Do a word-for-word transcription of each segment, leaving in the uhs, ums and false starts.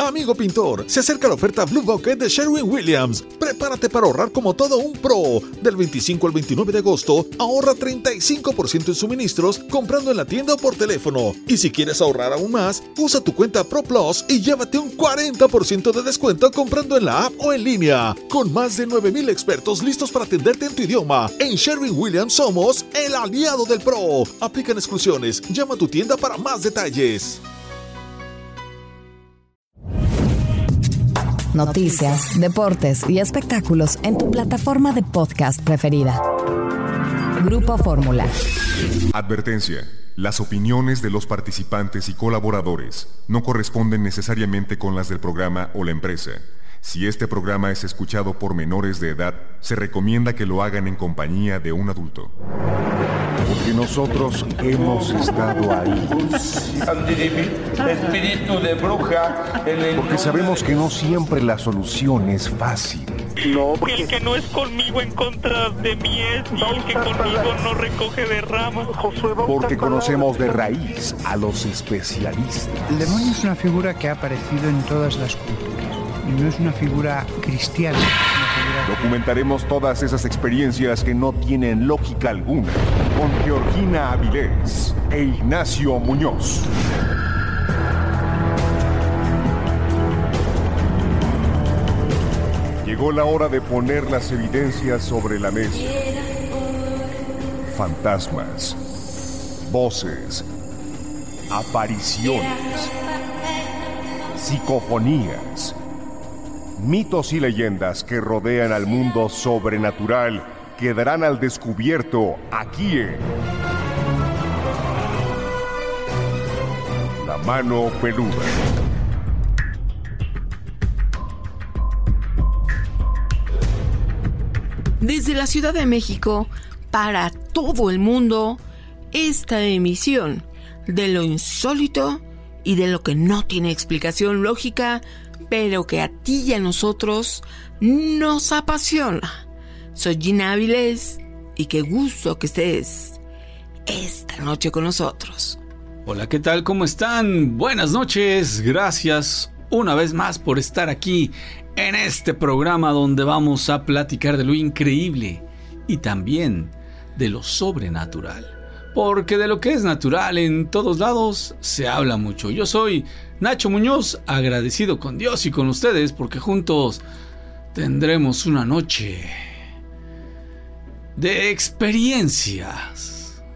Amigo pintor, se acerca la oferta Blue Bucket de Sherwin-Williams. Prepárate para ahorrar como todo un pro. Del veinticinco al veintinueve de agosto, ahorra treinta y cinco por ciento en suministros comprando en la tienda o por teléfono. Y si quieres ahorrar aún más, usa tu cuenta Pro Plus y llévate un cuarenta por ciento de descuento comprando en la app o en línea. Con más de nueve mil expertos listos para atenderte en tu idioma, en Sherwin-Williams somos el aliado del pro. Aplican exclusiones. Llama a tu tienda para más detalles. Noticias, deportes y espectáculos en tu plataforma de podcast preferida. Grupo Fórmula. Advertencia. Las opiniones de los participantes y colaboradores no corresponden necesariamente con las del programa o la empresa. Si este programa es escuchado por menores de edad, se recomienda que lo hagan en compañía de un adulto. Porque nosotros hemos estado ahí. Espíritu de bruja. Porque sabemos que no siempre la solución es fácil. No, porque el que no es conmigo en contra de mí es, y el que conmigo no recoge de ramas. Porque conocemos de raíz a los especialistas. El demonio es una figura que ha aparecido en todas las culturas. Y no es una figura cristiana. Es una figura... Documentaremos todas esas experiencias que no tienen lógica alguna con Georgina Avilés e Ignacio Muñoz. Llegó la hora de poner las evidencias sobre la mesa. Fantasmas, voces, apariciones, psicofonías, mitos y leyendas que rodean al mundo sobrenatural quedarán al descubierto aquí en La Mano Peluda. Desde la Ciudad de México, para todo el mundo, esta emisión de lo insólito y de lo que no tiene explicación lógica, pero que a ti y a nosotros nos apasiona. Soy Gina Avilés y qué gusto que estés esta noche con nosotros. Hola, ¿qué tal? ¿Cómo están? Buenas noches, gracias una vez más por estar aquí en este programa donde vamos a platicar de lo increíble y también de lo sobrenatural. Porque de lo que es natural en todos lados se habla mucho. Yo soy Nacho Muñoz, agradecido con Dios y con ustedes porque juntos tendremos una noche de experiencias.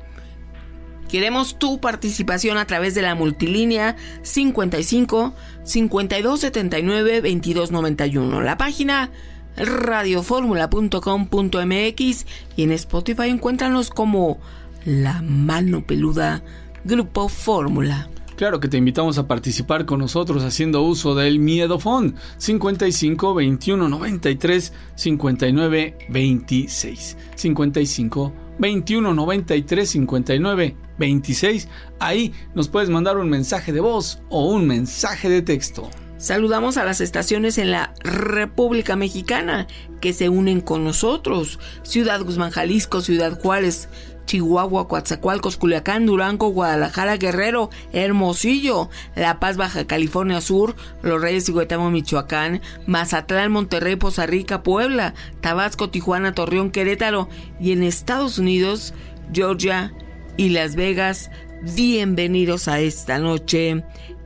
Queremos tu participación a través de la multilínea cincuenta y cinco, cincuenta y dos setenta y nueve, veintidós noventa y uno. La página radioformula punto com punto m x y en Spotify encuéntranos como La Mano Peluda Grupo Fórmula. Claro que te invitamos a participar con nosotros haciendo uso del Miedofón cincuenta y cinco, veintiuno, noventa y tres, cincuenta y nueve, veintiséis. cincuenta y cinco, veintiuno, noventa y tres, cincuenta y nueve, veintiséis. Ahí nos puedes mandar un mensaje de voz o un mensaje de texto. Saludamos a las estaciones en la República Mexicana que se unen con nosotros: Ciudad Guzmán, Jalisco; Ciudad Juárez, Chihuahua; Coatzacoalcos, Culiacán, Durango, Guadalajara, Guerrero, Hermosillo; La Paz, Baja California Sur; Los Reyes y Huetamo, Michoacán; Mazatlán, Monterrey, Poza Rica, Puebla; Tabasco, Tijuana, Torreón, Querétaro; y en Estados Unidos, Georgia y Las Vegas. Bienvenidos a esta noche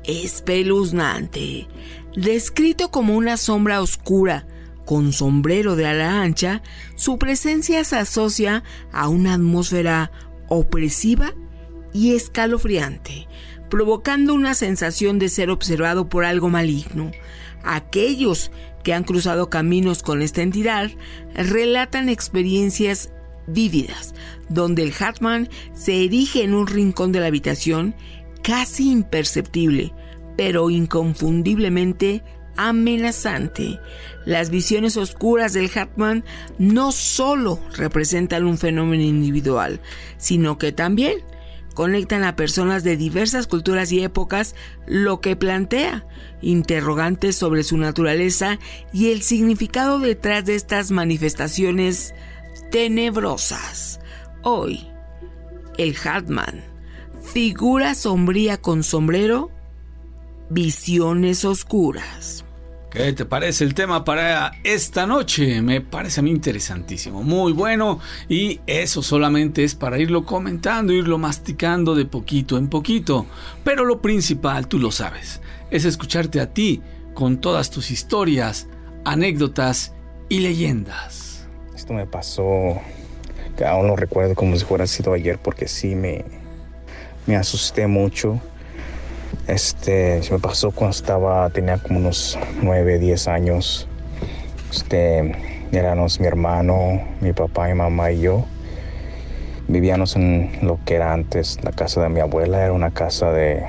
espeluznante. Descrito como una sombra oscura con sombrero de ala ancha, su presencia se asocia a una atmósfera opresiva y escalofriante, provocando una sensación de ser observado por algo maligno. Aquellos que han cruzado caminos con esta entidad relatan experiencias vívidas, donde el Hatman se erige en un rincón de la habitación, casi imperceptible, pero inconfundiblemente amenazante. Las visiones oscuras del Hatman no solo representan un fenómeno individual, sino que también conectan a personas de diversas culturas y épocas, lo que plantea interrogantes sobre su naturaleza y el significado detrás de estas manifestaciones tenebrosas. Hoy, el Hatman, figura sombría con sombrero, visiones oscuras. ¿Qué te parece el tema para esta noche? Me parece a mí interesantísimo, muy bueno, y eso solamente es para irlo comentando, irlo masticando de poquito en poquito. Pero lo principal, tú lo sabes, es escucharte a ti con todas tus historias, anécdotas y leyendas. Esto me pasó, que aún lo recuerdo como si fuera sido ayer, porque sí me, me asusté mucho. Este, se me pasó cuando estaba, tenía como unos nueve, diez años. Este, éramos mi hermano, mi papá, mi mamá y yo. Vivíamos en lo que era antes la casa de mi abuela. Era una casa de,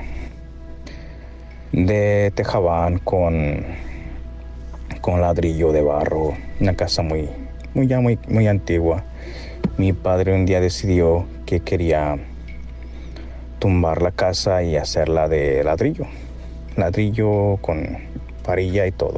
de tejabán con, con ladrillo de barro. Una casa muy, muy, ya muy, muy antigua. Mi padre un día decidió que quería tumbar la casa y hacerla de ladrillo, ladrillo con varilla y todo.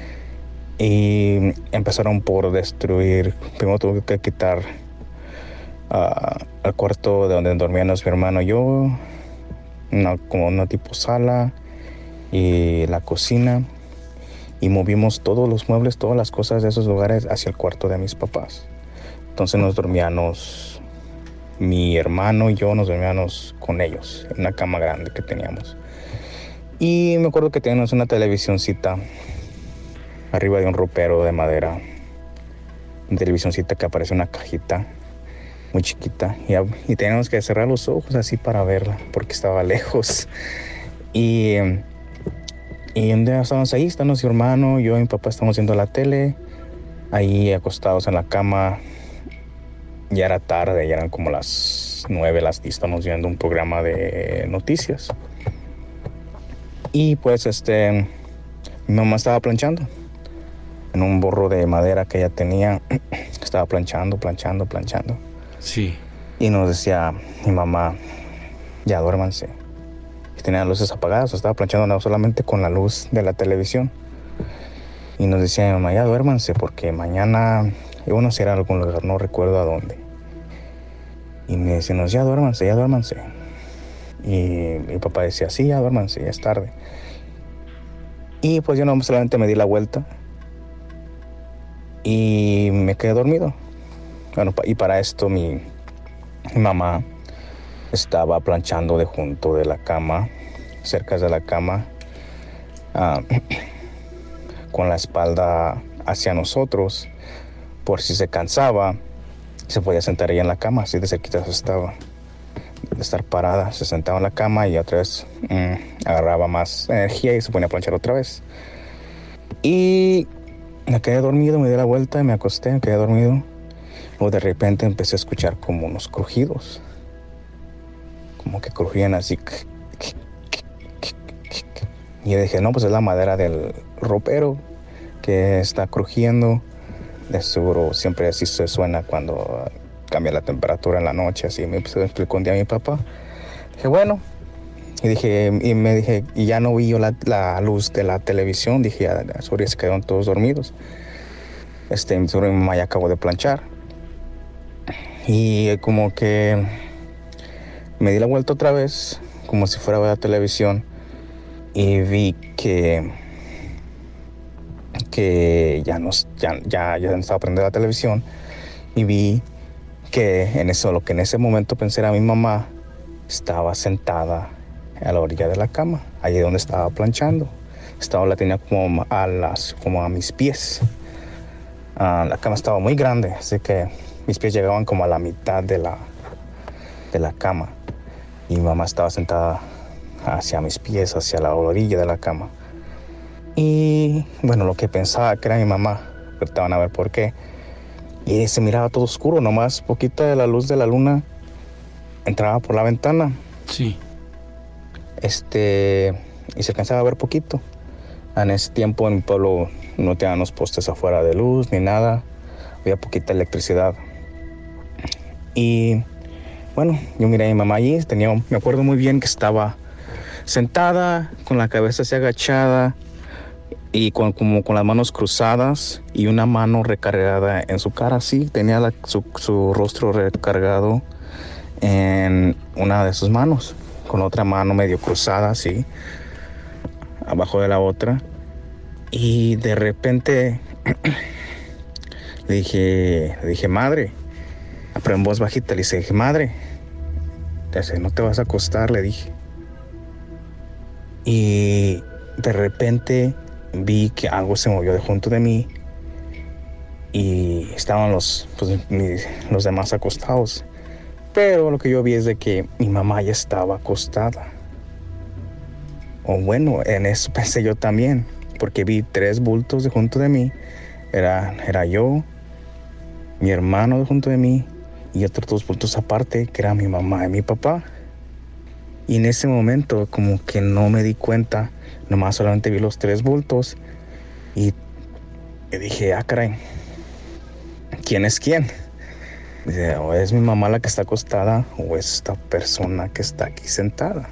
Y empezaron por destruir. Primero tuve que quitar uh, el cuarto de donde dormíamos mi hermano y yo, una, como una tipo sala, y la cocina, y movimos todos los muebles, todas las cosas de esos lugares hacia el cuarto de mis papás. Entonces nos dormíamos, mi hermano y yo nos dormíamos con ellos en una cama grande que teníamos. Y me acuerdo que teníamos una televisioncita arriba de un ropero de madera, una televisioncita que aparece en una cajita muy chiquita, y, y teníamos que cerrar los ojos así para verla porque estaba lejos. Y, y un día estábamos ahí, estábamos mi hermano, yo y mi papá estábamos viendo la tele, ahí acostados en la cama. Ya era tarde, ya eran como las nueve, las diez, estamos viendo un programa de noticias. Y pues este, mi mamá estaba planchando en un borro de madera que ella tenía. Estaba planchando, planchando, planchando. Sí. Y nos decía mi mamá, ya duérmanse. Y tenía las luces apagadas, estaba planchando no, solamente con la luz de la televisión. Y nos decía mi mamá, ya duérmanse porque mañana íbamos a ir a algún lugar, no recuerdo a dónde. Y me decían, ya duérmanse, ya duérmanse. Y mi papá decía, sí, ya duérmanse, ya es tarde. Y pues yo no solamente me di la vuelta y me quedé dormido. Bueno, y para esto mi, mi mamá estaba planchando de junto de la cama, cerca de la cama, uh, con la espalda hacia nosotros, por si se cansaba, se podía sentar ella en la cama, así de cerquita se estaba, de estar parada, se sentaba en la cama y otra vez mmm, agarraba más energía y se ponía a planchar otra vez. Y me quedé dormido, me di la vuelta y me acosté, me quedé dormido. Luego de repente empecé a escuchar como unos crujidos, como que crujían así. Y yo dije, no, pues es la madera del ropero que está crujiendo. De seguro siempre así se suena cuando cambia la temperatura en la noche, así me explicó un día a mi papá. Dije, bueno, y dije, y me dije, y ya no vi yo la, la luz de la televisión, dije, ya, sobre se quedaron todos dormidos. Este, sobre mi mamá ya acabó de planchar. Y como que me di la vuelta otra vez, como si fuera a ver la televisión, y vi que que ya no, ya, ya, ya no estaba prendiendo la televisión, y vi que en eso, lo que en ese momento pensé era mi mamá, estaba sentada a la orilla de la cama, allí donde estaba planchando. Estaba, la tenía como a, las, como a mis pies. Uh, la cama estaba muy grande, así que mis pies llegaban como a la mitad de la, de la cama. Y mi mamá estaba sentada hacia mis pies, hacia la orilla de la cama. Y bueno, lo que pensaba que era mi mamá, ahorita van a ver por qué. Y se miraba todo oscuro, nomás poquita de la luz de la luna entraba por la ventana. Sí. Este, y se alcanzaba a ver poquito. En ese tiempo en mi pueblo no tenían los postes afuera de luz ni nada. Había poquita electricidad. Y bueno, yo miré a mi mamá allí. Tenía, me acuerdo muy bien que estaba sentada, con la cabeza así agachada, y con, como con las manos cruzadas y una mano recargada en su cara, así. Tenía la, su, su rostro recargado en una de sus manos, con otra mano medio cruzada, así. abajo de la otra. Y de repente le dije, le dije, madre, pero en voz bajita le dije, madre, no te vas a acostar, le dije. Y de repente vi que algo se movió de junto de mí y estaban los, pues, mis, los demás acostados. Pero lo que yo vi es de que mi mamá ya estaba acostada. O bueno, en eso pensé yo también, porque vi tres bultos de junto de mí. Era, era yo, mi hermano de junto de mí y otros dos bultos aparte, que era mi mamá y mi papá. Y en ese momento como que no me di cuenta, nomás solamente vi los tres bultos y, y dije, ah, caray, ¿quién es quién? Dice, o es mi mamá la que está acostada o es esta persona que está aquí sentada.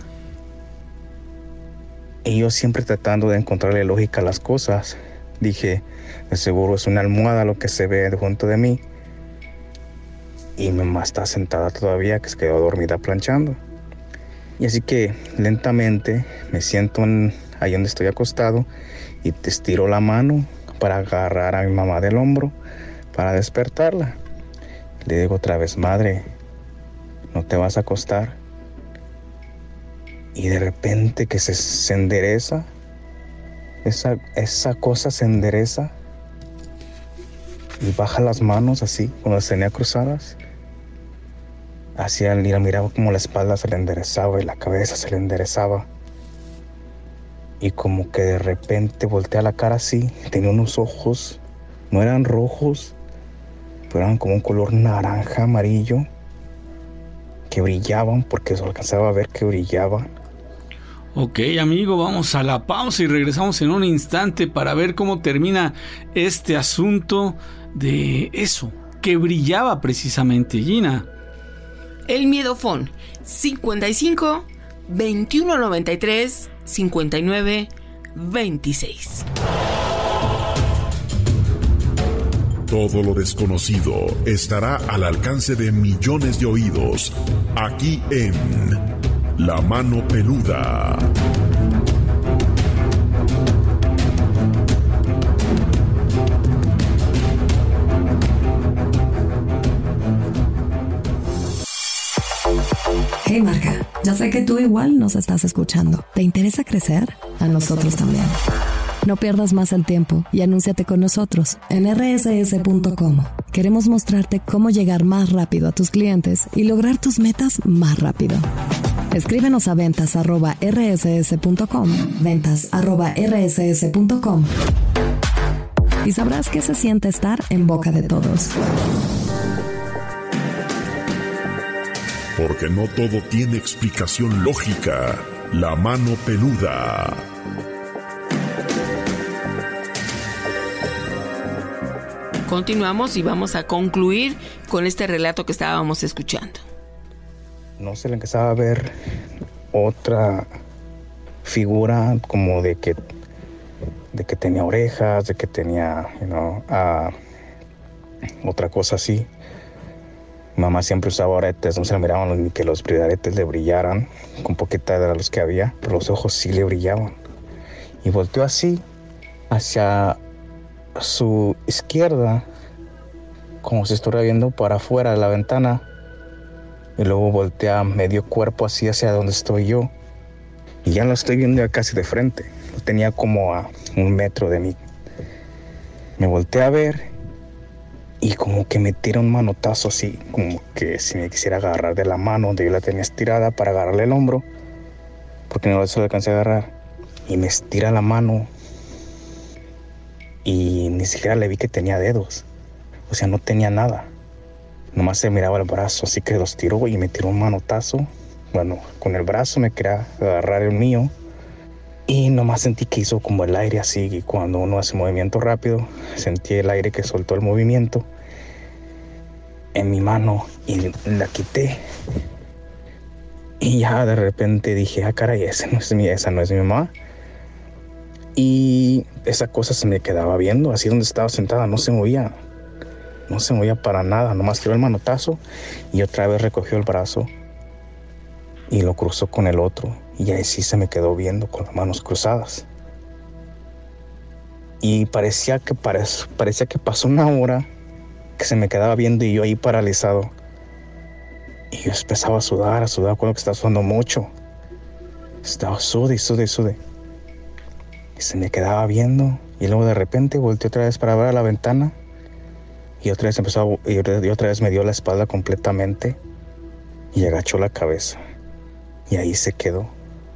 Y yo siempre tratando de encontrarle lógica a las cosas, dije, de seguro es una almohada lo que se ve junto de mí. Y mi mamá está sentada todavía, que se quedó dormida planchando. Y así que lentamente me siento en, ahí donde estoy acostado y te estiro la mano para agarrar a mi mamá del hombro para despertarla. Le digo otra vez, madre, ¿no te vas a acostar? Y de repente que se, se endereza, esa, esa cosa se endereza y baja las manos así, con las tenía cruzadas. Hacía, miraba como la espalda se le enderezaba y la cabeza se le enderezaba. Y como que de repente voltea la cara así, tenía unos ojos, no eran rojos, pero eran como un color naranja, amarillo, que brillaban, porque se alcanzaba a ver que brillaban. Ok, amigo, vamos a la pausa y regresamos en un instante para ver cómo termina este asunto de eso, que brillaba precisamente, Gina. El miedofón cincuenta y cinco, veintiuno noventa y tres, cincuenta y nueve, veintiséis. Todo lo desconocido estará al alcance de millones de oídos, aquí en La Mano Peluda. Hey marca, ya sé que tú igual nos estás escuchando. ¿Te interesa crecer? A nosotros también. No pierdas más el tiempo y anúnciate con nosotros en erre ese ese punto com. Queremos mostrarte cómo llegar más rápido a tus clientes y lograr tus metas más rápido. Escríbenos a ventas arroba erre ese ese punto com, ventas arroba erre ese ese punto com y sabrás qué se siente estar en boca de todos. Porque no todo tiene explicación lógica. La Mano Peluda. Continuamos y vamos a concluir con este relato que estábamos escuchando. No se le empezaba a ver otra figura como de que de que tenía orejas, de que tenía, you know, uh, otra cosa así. Mamá siempre usaba aretes, no se le miraban ni que los aretes le brillaran, con poquita de los que había, pero los ojos sí le brillaban. Y volteó así, hacia su izquierda, como si estuviera viendo para afuera de la ventana. Y luego voltea medio cuerpo así hacia donde estoy yo. Y ya lo estoy viendo ya casi de frente. Lo tenía como a un metro de mí. Me volteé a ver y como que me tira un manotazo así, como que si me quisiera agarrar de la mano donde yo la tenía estirada para agarrarle el hombro, porque no se lo alcancé a agarrar. Y me estira la mano y ni siquiera le vi que tenía dedos. O sea, no tenía nada. Nomás se miraba el brazo, así que los tiró y me tiró un manotazo. Bueno, con el brazo me quería agarrar el mío y nomás sentí que hizo como el aire así, y cuando uno hace movimiento rápido, sentí el aire que soltó el movimiento en mi mano y la quité. Y ya de repente dije, ah, caray, esa no es mi, esa no es mi mamá. Y esa cosa se me quedaba viendo, así donde estaba sentada, no se movía. No se movía para nada, nomás tiró el manotazo y otra vez recogió el brazo y lo cruzó con el otro. Y ahí sí se me quedó viendo con las manos cruzadas. Y parecía que, parecía que pasó una hora que se me quedaba viendo y yo ahí paralizado. Y yo empezaba a sudar, a sudar, con lo que estaba sudando mucho. Estaba sude y sude y sude. Y se me quedaba viendo. Y luego de repente volteé otra vez para ver a la ventana. Y otra vez empezó a, y otra vez me dio la espalda completamente. Y agachó la cabeza. Y ahí se quedó.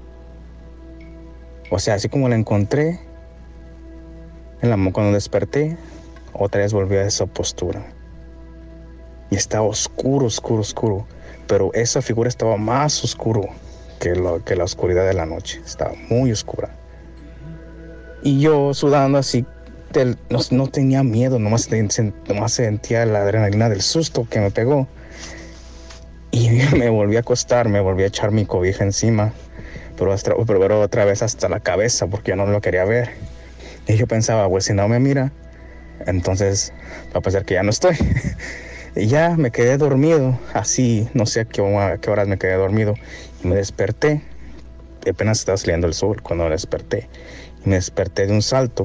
O sea, así como la encontré, en la, cuando desperté, otra vez volví a esa postura. Y estaba oscuro, oscuro, oscuro. Pero esa figura estaba más oscuro que, lo, que la oscuridad de la noche. Estaba muy oscura. Y yo sudando así, del, no, no tenía miedo, nomás, nomás sentía la adrenalina del susto que me pegó. Y me volví a acostar, me volví a echar mi cobija encima. Pero, hasta, pero otra vez hasta la cabeza, porque yo no lo quería ver. Y yo pensaba, pues si no me mira, entonces va a pensar que ya no estoy. Y ya me quedé dormido, así, no sé a qué, a qué horas me quedé dormido. Y me desperté, apenas estaba saliendo el sol cuando me desperté. Y me desperté de un salto.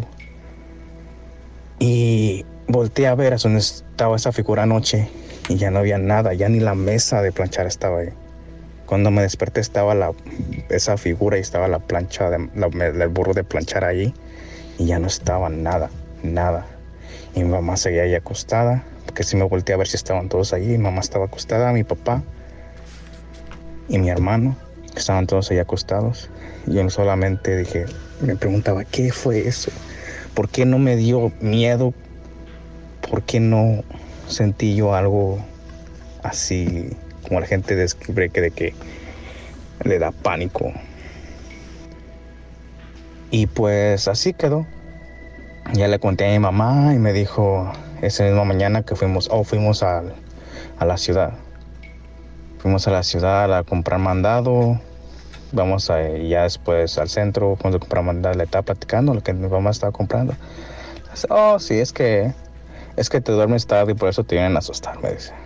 Y volteé a ver a donde estaba esa figura anoche. Y ya no había nada, ya ni la mesa de planchar estaba ahí. Cuando me desperté estaba la, esa figura y estaba la plancha, de, la, el burro de planchar ahí. Y ya no estaba nada, nada. Y mi mamá seguía ahí acostada, porque sí me volteé a ver si estaban todos allí. Mi mamá estaba acostada, mi papá y mi hermano, que estaban todos ahí acostados. Y yo solamente dije, me preguntaba, ¿qué fue eso? ¿Por qué no me dio miedo? ¿Por qué no sentí yo algo así como la gente describe que de que le da pánico? Y pues así quedó. Ya le conté a mi mamá y me dijo esa misma mañana que fuimos, oh, fuimos a, a la ciudad. Fuimos a la ciudad a comprar mandado. Vamos a, y ya después al centro, cuando comprar mandado, le estaba platicando lo que mi mamá estaba comprando. Dice, oh, sí, es que, es que te duermes tarde y por eso te vienen a asustar, me dice.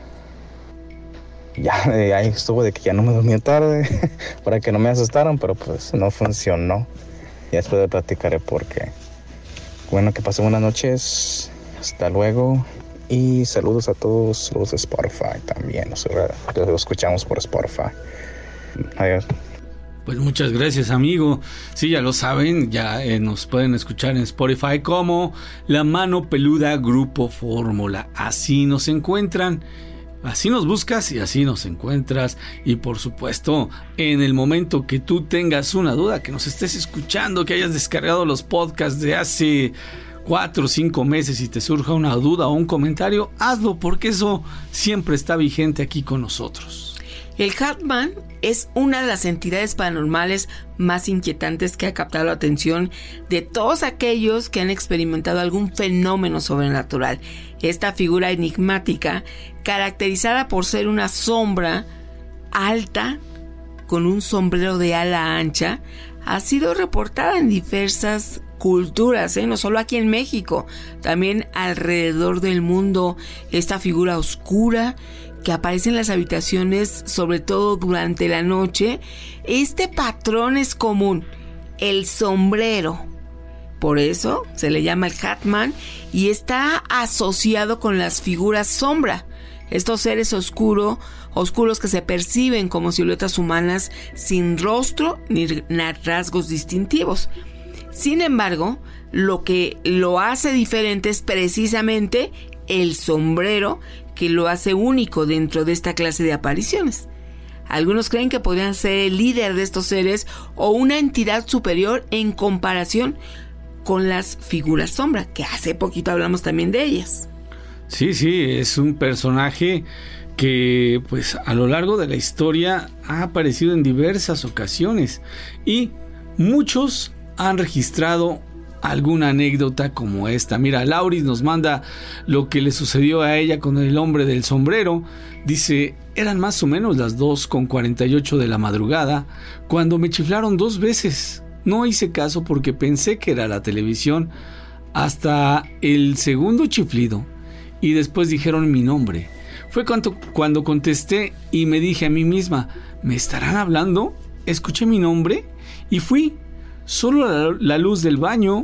Ya ahí estuvo de que ya no me dormía tarde para que no me asustaran, pero pues no funcionó. Ya después de platicaré por qué. Bueno, que pasen buenas noches. Hasta luego. Y saludos a todos los de Spotify también. Los, los escuchamos por Spotify. Adiós. Pues muchas gracias, amigo. Sí, ya lo saben, ya eh, nos pueden escuchar en Spotify como La Mano Peluda Grupo Fórmula. Así nos encuentran. Así nos buscas y así nos encuentras. Y por supuesto, en el momento que tú tengas una duda, que nos estés escuchando, que hayas descargado los podcasts de hace cuatro o cinco meses y te surja una duda o un comentario, hazlo, porque eso siempre está vigente aquí con nosotros. El Hatman es una de las entidades paranormales más inquietantes que ha captado la atención de todos aquellos que han experimentado algún fenómeno sobrenatural. Esta figura enigmática, caracterizada por ser una sombra alta con un sombrero de ala ancha, ha sido reportada en diversas culturas, ¿eh? No solo aquí en México, también alrededor del mundo. Esta figura oscura que aparece en las habitaciones, sobre todo durante la noche. Este patrón es común, el sombrero. Por eso se le llama el Hatman y está asociado con las figuras sombra. Estos seres oscuro, oscuros que se perciben como siluetas humanas sin rostro ni rasgos distintivos. Sin embargo, lo que lo hace diferente es precisamente el sombrero, que lo hace único dentro de esta clase de apariciones. Algunos creen que podrían ser el líder de estos seres o una entidad superior en comparación con las figuras sombra, que hace poquito hablamos también de ellas. Sí, sí, es un personaje que pues a lo largo de la historia ha aparecido en diversas ocasiones y muchos han registrado alguna anécdota como esta. Mira, Lauris nos manda lo que le sucedió a ella con el hombre del sombrero. Dice, eran más o menos las dos con cuarenta y ocho de la madrugada cuando me chiflaron dos veces. No hice caso porque pensé que era la televisión hasta el segundo chiflido y después dijeron mi nombre. Fue cuando, cuando contesté y me dije a mí misma, ¿me estarán hablando? Escuché mi nombre y fui. Solo la, la luz del baño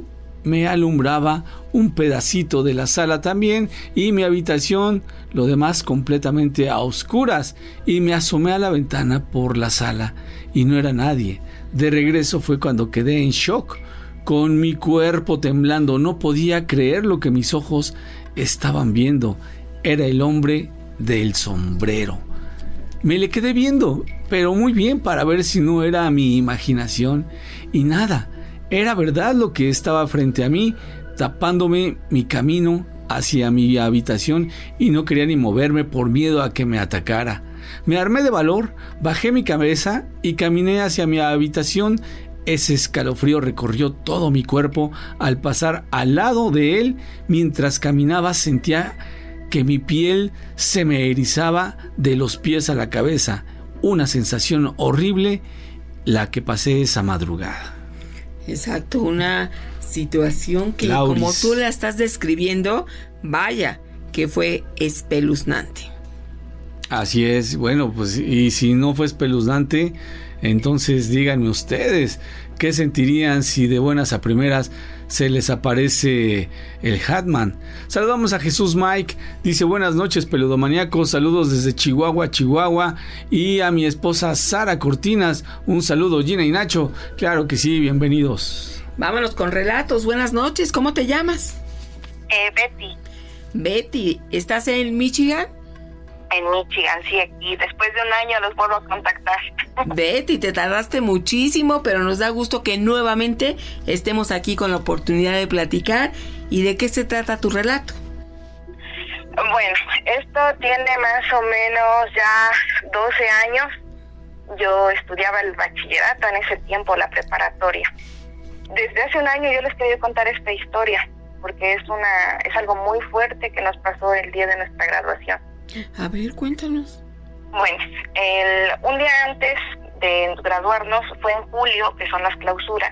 me alumbraba un pedacito de la sala también y mi habitación, lo demás completamente a oscuras, y me asomé a la ventana por la sala y no era nadie. De regreso fue cuando quedé en shock, con mi cuerpo temblando. No podía creer lo que mis ojos estaban viendo. Era el hombre del sombrero. Me le quedé viendo, pero muy bien, para ver si no era mi imaginación, y nada, era verdad lo que estaba frente a mí, tapándome mi camino hacia mi habitación, y no quería ni moverme por miedo a que me atacara. Me armé de valor, bajé mi cabeza y caminé hacia mi habitación. Ese escalofrío recorrió todo mi cuerpo al pasar al lado de él. Mientras caminaba sentía que mi piel se me erizaba de los pies a la cabeza. Una sensación horrible la que pasé esa madrugada. Exacto, una situación que, Lauris, como tú la estás describiendo, vaya, que fue espeluznante. Así es, bueno, pues y si no fue espeluznante, entonces díganme ustedes, ¿qué sentirían si de buenas a primeras se les aparece el Hatman? Saludamos a Jesús Mike, dice buenas noches peludomaníacos, saludos desde Chihuahua, Chihuahua, y a mi esposa Sara Cortinas, un saludo Gina y Nacho, claro que sí, bienvenidos. Vámonos con relatos, buenas noches, ¿cómo te llamas? Eh, Betty. Betty, ¿estás en Michigan? En Michigan, sí, aquí. Después de un año los vuelvo a contactar. Betty, te tardaste muchísimo, pero nos da gusto que nuevamente estemos aquí con la oportunidad de platicar. ¿Y de qué se trata tu relato? Bueno, esto tiene más o menos ya doce años. Yo estudiaba el bachillerato en ese tiempo, la preparatoria. Desde hace un año yo les quería contar esta historia, porque es una es algo muy fuerte que nos pasó el día de nuestra graduación. A ver, cuéntanos. Bueno, el, un día antes de graduarnos fue en julio, que son las clausuras.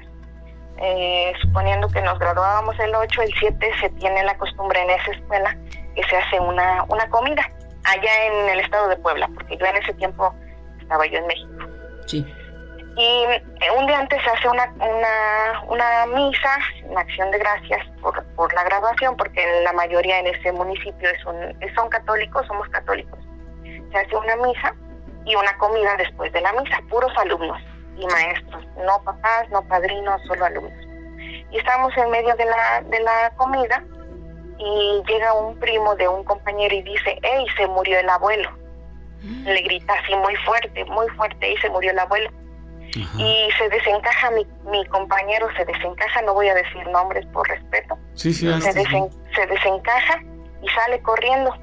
Eh, suponiendo que nos graduábamos el ocho, el siete se tiene la costumbre en esa escuela que se hace una, una comida allá en el estado de Puebla, porque yo en ese tiempo estaba yo en México. Sí. Y eh, un día antes se hace una, una, una misa, una acción de gracias por, por la graduación, porque la mayoría en ese municipio es un, son católicos, somos católicos. Se hace una misa y una comida después de la misa, puros alumnos y maestros, no papás, no padrinos, solo alumnos. Y estábamos en medio de la, de la comida y llega un primo de un compañero y dice, ¡ey, se murió el abuelo! Mm. Le grita así muy fuerte, muy fuerte, ¡ey, se murió el abuelo! Ajá. Y se desencaja, mi, mi compañero se desencaja, no voy a decir nombres por respeto, sí, sí, se, desen, se desencaja y sale corriendo,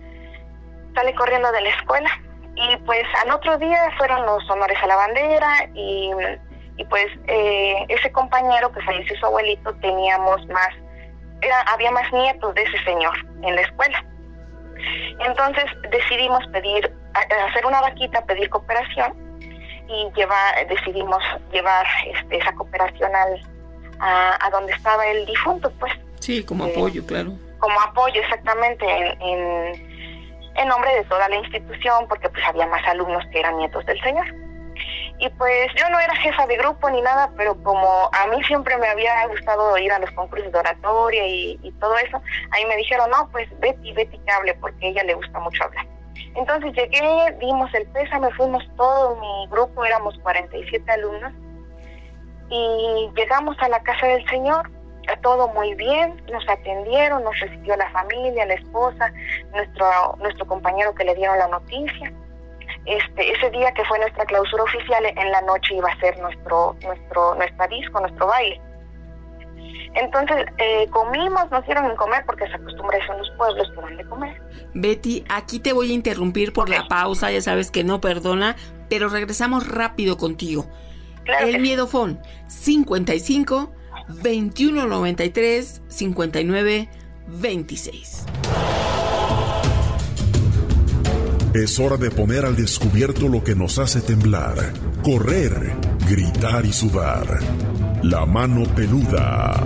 sale corriendo de la escuela. Y pues al otro día fueron los honores a la bandera y, y pues eh, ese compañero que falleció su abuelito, teníamos más, era, había más nietos de ese señor en la escuela. Entonces decidimos pedir, hacer una vaquita, pedir cooperación, y llevar, decidimos llevar este, esa cooperación al, a, a donde estaba el difunto, pues. Sí, como eh, apoyo, claro. Como apoyo, exactamente, en, en, en nombre de toda la institución, porque pues había más alumnos que eran nietos del señor. Y pues yo no era jefa de grupo ni nada, pero como a mí siempre me había gustado ir a los concursos de oratoria y, y todo eso, ahí me dijeron, no, pues Betty, Betty que hable, porque a ella le gusta mucho hablar. Entonces llegué, dimos el pésame, fuimos todo mi grupo, éramos cuarenta y siete alumnos, y llegamos a la casa del señor, todo muy bien, nos atendieron, nos recibió la familia, la esposa, nuestro nuestro compañero que le dieron la noticia. Este ese día que fue nuestra clausura oficial, en la noche iba a ser nuestro nuestro nuestra disco, nuestro baile. Entonces eh, comimos, nos dieron en comer, porque se acostumbra eso en los pueblos, que dan de comer. Betty, aquí te voy a interrumpir por okay. la pausa, ya sabes que no perdona, pero regresamos rápido contigo. Claro. El miedofón cincuenta y cinco, veintiuno noventa y tres, cincuenta y nueve, veintiséis. Es hora de poner al descubierto lo que nos hace temblar, correr, gritar y sudar. La mano peluda.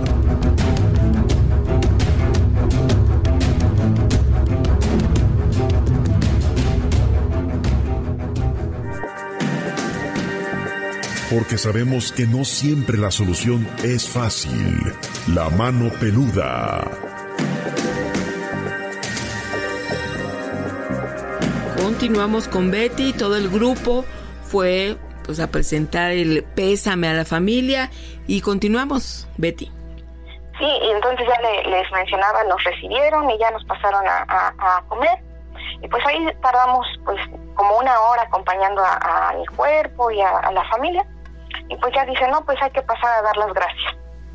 porque sabemos que no siempre la solución es fácil. La mano peluda. Continuamos con Betty. Todo el grupo fue pues a presentar el pésame a la familia y continuamos, Betty. Sí, y entonces ya le, les mencionaba, nos recibieron y ya nos pasaron a, a, a comer. Y pues ahí tardamos pues como una hora acompañando a, a mi cuerpo y a, a la familia. Y pues ya dice, no, pues hay que pasar a dar las gracias.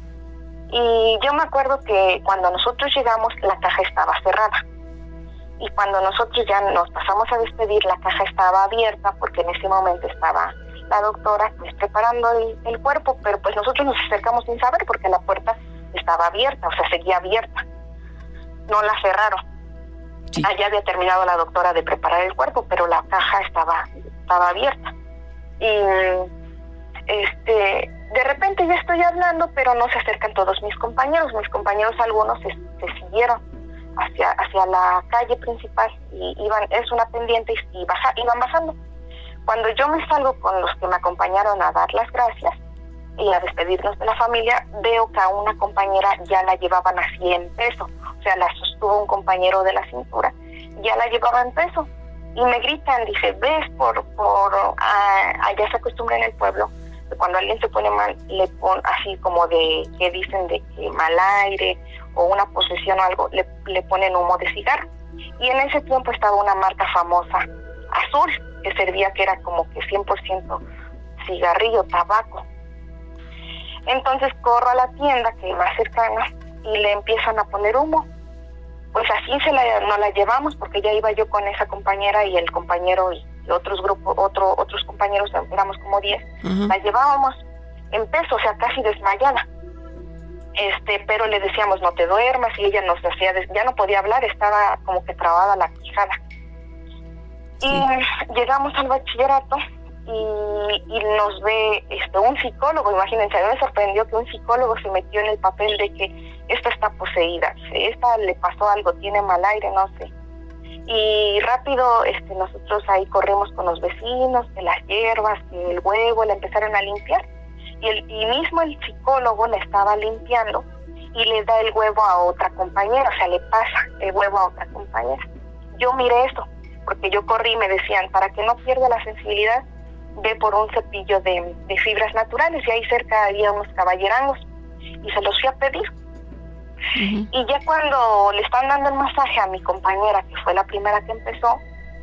Y yo me acuerdo que cuando nosotros llegamos la caja estaba cerrada. Y cuando nosotros ya nos pasamos a despedir, la caja estaba abierta porque en ese momento estaba la doctora pues preparando el, el cuerpo, pero pues nosotros nos acercamos sin saber porque la puerta estaba abierta, o sea, seguía abierta. No la cerraron. Sí. Allá había terminado la doctora de preparar el cuerpo, pero la caja estaba, estaba abierta. Y este, de repente ya estoy hablando, pero no se acercan todos mis compañeros. Mis compañeros, algunos se, se siguieron hacia, hacia la calle principal y iban, es una pendiente y, y baja, iban bajando. Cuando yo me salgo con los que me acompañaron a dar las gracias y a despedirnos de la familia, veo que a una compañera ya la llevaban así en peso, o sea, la sostuvo un compañero de la cintura, ya la llevaba en peso, y me gritan, dice, ves, por, por, ah, allá se acostumbra en el pueblo, que cuando alguien se pone mal, le ponen así como de, que dicen de que mal aire, o una posesión o algo, le, le ponen humo de cigarro, y en ese tiempo estaba una marca famosa, azul, que servía que era como que cien por ciento cigarrillo, tabaco. Entonces corro a la tienda que es más cercana y le empiezan a poner humo. Pues así se la, nos la llevamos porque ya iba yo con esa compañera y el compañero y otros grupos, otro, otros compañeros, éramos como diez, uh-huh. La llevábamos en peso, o sea, casi desmayada. Este, pero le decíamos no te duermas y ella nos hacía, ya no podía hablar, estaba como que trabada la quijada. Sí. Y llegamos al bachillerato y, y nos ve este un psicólogo, imagínense, a mí me sorprendió que un psicólogo se metió en el papel de que esta está poseída, esta le pasó algo, tiene mal aire, no sé. Y rápido este nosotros ahí corrimos con los vecinos, que las hierbas, que el huevo, le empezaron a limpiar. Y, el, y mismo el psicólogo le estaba limpiando y le da el huevo a otra compañera, o sea, le pasa el huevo a otra compañera. Yo miré eso, porque yo corrí y me decían, para que no pierda la sensibilidad, ve por un cepillo de, de fibras naturales, y ahí cerca había unos caballerangos, y se los fui a pedir. Uh-huh. Y ya cuando le están dando el masaje a mi compañera, que fue la primera que empezó,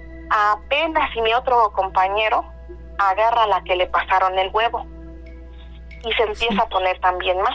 apenas y mi otro compañero agarra a la que le pasaron el huevo, y se empieza sí. a poner también mal.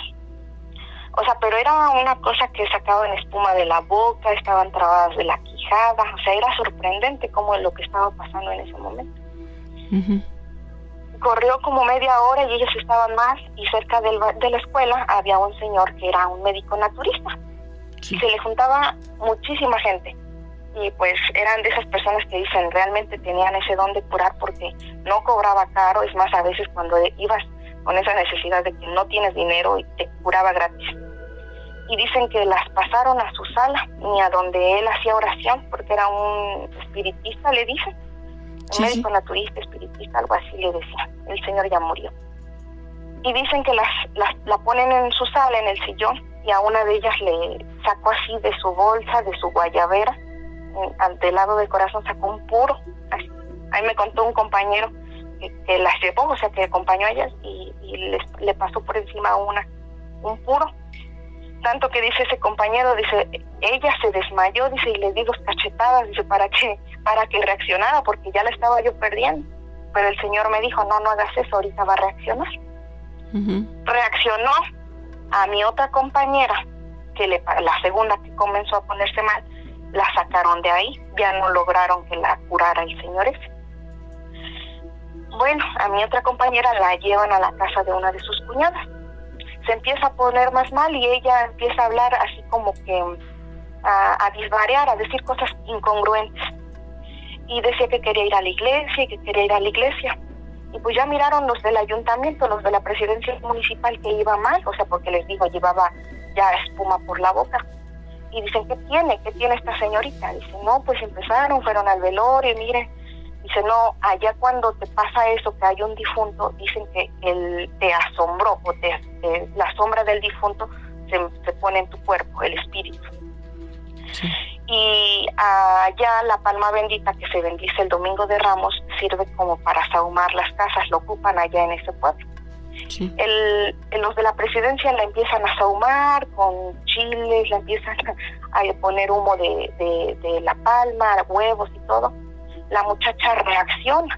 O sea, pero era una cosa que sacaban espuma de la boca, estaban trabadas de la quijada, o sea, era sorprendente como lo que estaba pasando en ese momento. Uh-huh. Corrió como media hora y ellos estaban más, y cerca del, de la escuela había un señor que era un médico naturista. Sí. Y se le juntaba muchísima gente. Y pues eran de esas personas que dicen realmente tenían ese don de curar porque no cobraba caro, es más, a veces cuando ibas con esa necesidad de que no tienes dinero y te curaba gratis. Y dicen que las pasaron a su sala, ni a donde él hacía oración, porque era un espiritista, le dicen. Un sí, médico sí. naturista, espiritista, algo así le decía. El señor ya murió. Y dicen que las, las la ponen en su sala, en el sillón, y a una de ellas le sacó así de su bolsa, de su guayabera, en, del lado del corazón sacó un puro. Así. Ahí me contó un compañero que, que las llevó, o sea, que acompañó a ellas, y, y les, le pasó por encima una un puro. Tanto que dice ese compañero, dice, ella se desmayó, dice, y le di dos cachetadas, dice, para que, para que reaccionara, porque ya la estaba yo perdiendo. Pero el señor me dijo, no, no hagas eso, ahorita va a reaccionar. Uh-huh. Reaccionó. A mi otra compañera, que le, la segunda que comenzó a ponerse mal, la sacaron de ahí, ya no lograron que la curara el señor ese. Bueno, a mi otra compañera la llevan a la casa de una de sus cuñadas. Se empieza a poner más mal y ella empieza a hablar así como que a, a disvariar, a decir cosas incongruentes. Y decía que quería ir a la iglesia y que quería ir a la iglesia. Y pues ya miraron los del ayuntamiento, los de la presidencia municipal, que iba mal, o sea, porque les digo, llevaba ya espuma por la boca. Y dicen, ¿qué tiene? ¿Qué tiene esta señorita? Dicen, no, pues empezaron, fueron al velorio, y miren, Dice, no, allá cuando te pasa eso, que hay un difunto, dicen que él te asombró, o te, te, la sombra del difunto se, se pone en tu cuerpo, el espíritu. Sí. Y allá la palma bendita que se bendice el Domingo de Ramos sirve como para sahumar las casas, lo ocupan allá en ese pueblo. Sí. El, los de la presidencia la empiezan a sahumar con chiles, la empiezan a poner humo de, de, de la palma, huevos y todo. La muchacha reacciona.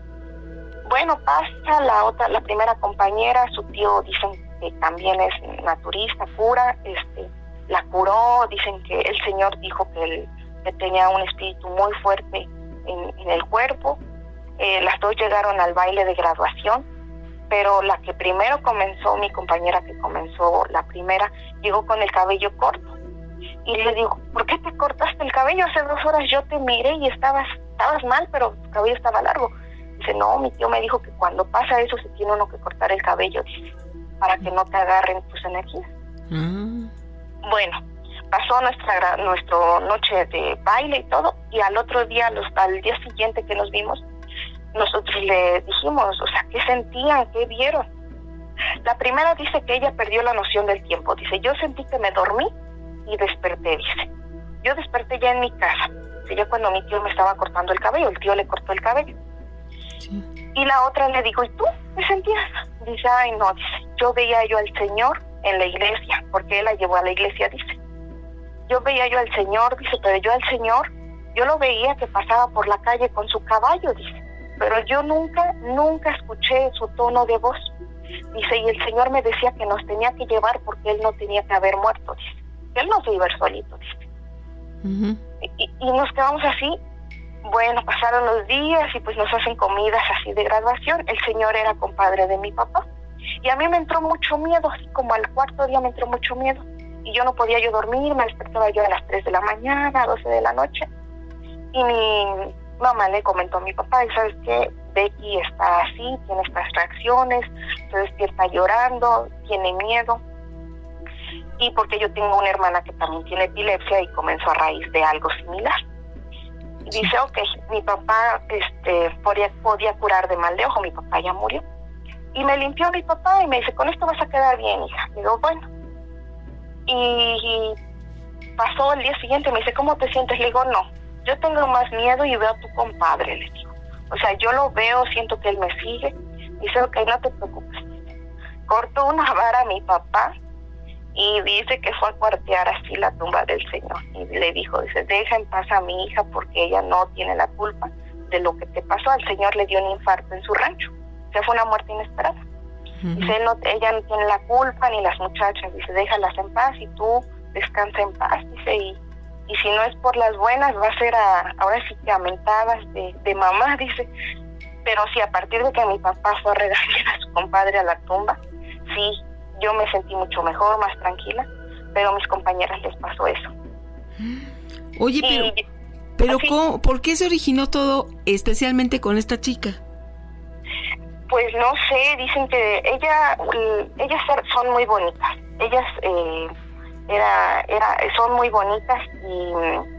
Bueno, pasa la otra, la primera compañera, su tío dicen que también es naturista, cura, este, la curó, dicen que el señor dijo que, él, que tenía un espíritu muy fuerte en, en el cuerpo. Eh, las dos llegaron al baile de graduación, pero la que primero comenzó, mi compañera que comenzó la primera, llegó con el cabello corto. Y le digo, ¿por qué te cortaste el cabello? Hace dos horas yo te miré y estabas, estabas mal, pero tu cabello estaba largo. Dice, no, mi tío me dijo que cuando pasa eso se tiene uno que cortar el cabello, dice, para que no te agarren tus energías. Mm. Bueno, pasó nuestra nuestra noche de baile y todo, y al otro día, los, al día siguiente que nos vimos, nosotros le dijimos, o sea, ¿qué sentían? ¿Qué vieron? La primera dice que ella perdió la noción del tiempo. Dice, yo sentí que me dormí y desperté, dice. Yo desperté ya en mi casa. Dice, ya cuando mi tío me estaba cortando el cabello, el tío le cortó el cabello. Sí. Y la otra le digo, ¿y tú qué sentías? Dice, ay no, dice, yo veía yo al Señor en la iglesia, porque él la llevó a la iglesia, dice. Yo veía yo al Señor, dice, pero yo al Señor, yo lo veía que pasaba por la calle con su caballo, dice. Pero yo nunca, nunca escuché su tono de voz. Dice, y el Señor me decía que nos tenía que llevar porque él no tenía que haber muerto, dice. Él no se iba a ir solito, dice. Uh-huh. y, y nos quedamos así. Bueno, pasaron los días y pues nos hacen comidas así de graduación. El señor era compadre de mi papá. Y a mí me entró mucho miedo, así como al cuarto día me entró mucho miedo. Y yo no podía yo dormir, me despertaba yo a las tres de la mañana, doce de la noche. Y mi mamá le comentó a mi papá, ¿sabes qué? Becky está así, tiene estas reacciones, se despierta llorando, tiene miedo. Y porque yo tengo una hermana que también tiene epilepsia y comenzó a raíz de algo similar. Y sí. Dice, ok, mi papá este, podía, podía curar de mal de ojo, mi papá ya murió. Y me limpió mi papá y me dice, con esto vas a quedar bien, hija. Digo, bueno. Y, y pasó el día siguiente, me dice, ¿cómo te sientes? Le digo, no, yo tengo más miedo y veo a tu compadre, le digo. O sea, yo lo veo, siento que él me sigue. Dice, ok, no te preocupes. Cortó una vara a mi papá y dice que fue a cuartear así la tumba del Señor. Y le dijo, dice, deja en paz a mi hija porque ella no tiene la culpa de lo que te pasó. Al Señor le dio un infarto en su rancho. O sea, fue una muerte inesperada. Uh-huh. Dice, él no, ella no tiene la culpa, ni las muchachas. Dice, déjalas en paz y tú descansa en paz. Dice, y, y si no es por las buenas, va a ser a, ahora sí que a mentadas de, de mamá, dice. Pero sí, a partir de que mi papá fue a regañar a su compadre a la tumba, sí, yo me sentí mucho mejor, más tranquila, pero a mis compañeras les pasó eso. Oye, pero, y, pero ¿cómo, ¿por qué se originó todo especialmente con esta chica? Pues no sé, dicen que ella, ellas son muy bonitas, ellas eh, era, era, son muy bonitas y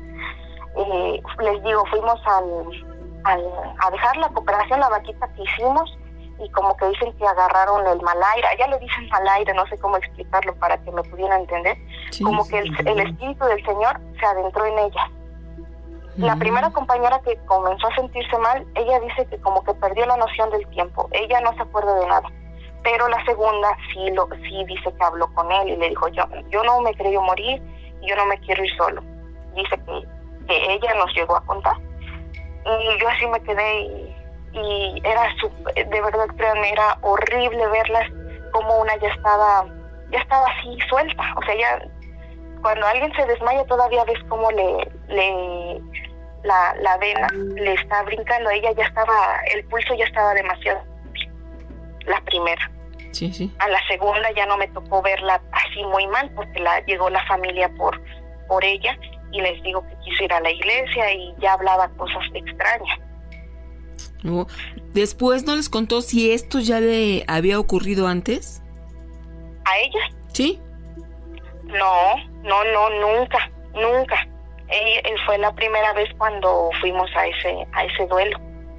eh, les digo, fuimos al, al, a dejar la cooperación, la vaquita que hicimos, y como que dicen que agarraron el mal aire, ya le dicen mal aire, no sé cómo explicarlo para que me pudieran entender, sí, como sí, que el, el espíritu del Señor se adentró en ella. Uh-huh. La primera compañera que comenzó a sentirse mal, ella dice que como que perdió la noción del tiempo, ella no se acuerda de nada, pero la segunda sí lo sí dice que habló con él y le dijo, yo, yo no me creo morir y yo no me quiero ir solo. Dice que, que ella nos llegó a contar. Y yo así me quedé y y era super, de verdad, créanme, era horrible verlas como una ya estaba ya estaba así suelta, o sea, ya cuando alguien se desmaya todavía ves cómo le le la, la vena le está brincando, ella ya estaba, el pulso ya estaba demasiado, la primera. Sí, sí. A la segunda ya no me tocó verla así muy mal porque la llegó la familia por por ella y les digo que quiso ir a la iglesia y ya hablaba cosas extrañas. No. Después no les contó si esto ya le había ocurrido antes. ¿A ella? Sí. No, no, no, nunca, nunca. Él, él fue la primera vez cuando fuimos a ese, a ese duelo.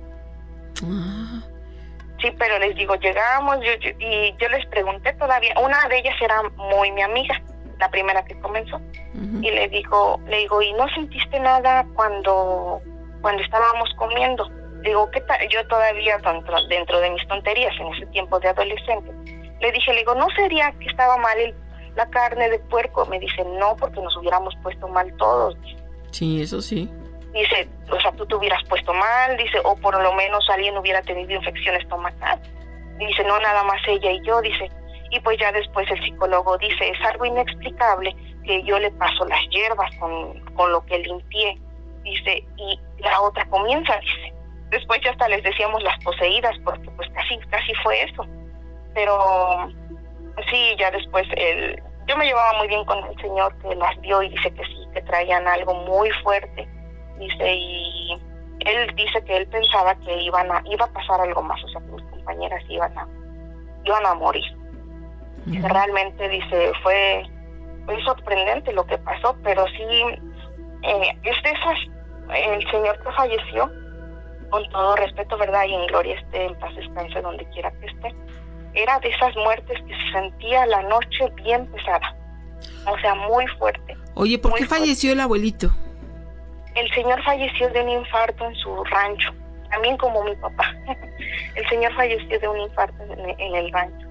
Ah. Sí, pero les digo, llegamos yo, yo, y yo les pregunté todavía, una de ellas era muy mi amiga, la primera que comenzó, uh-huh. y le digo, le digo, ¿y no sentiste nada cuando, cuando estábamos comiendo? Le digo, ¿qué tal? Yo todavía dentro, dentro de mis tonterías en ese tiempo de adolescente, le dije, le digo, ¿no sería que estaba mal el, la carne de puerco? Me dice, no, porque nos hubiéramos puesto mal todos. Sí, eso sí. Dice, o sea, tú te hubieras puesto mal, dice, o por lo menos alguien hubiera tenido infección estomacal. Dice, no, nada más ella y yo, dice. Y pues ya después el psicólogo dice, es algo inexplicable que yo le paso las hierbas con, con lo que limpié. Dice, y la otra comienza, dice. Después ya hasta les decíamos las poseídas, porque pues casi, casi fue eso. Pero sí, ya después el, yo me llevaba muy bien con el señor que las vio y dice que sí, que traían algo muy fuerte. Dice, y él dice que él pensaba que iban a, iba a pasar algo más, o sea, que mis compañeras iban a, iban a morir. Uh-huh. Realmente, dice, fue, fue sorprendente lo que pasó, pero sí, eh, es de esas, el señor que falleció, con todo respeto, ¿verdad? Y en gloria esté, en paz descanse donde quiera que esté, era de esas muertes que se sentía la noche bien pesada, o sea, muy fuerte. Oye, ¿por qué falleció el abuelito? El señor falleció de un infarto en su rancho, también como mi papá. El señor falleció de un infarto en, en el rancho.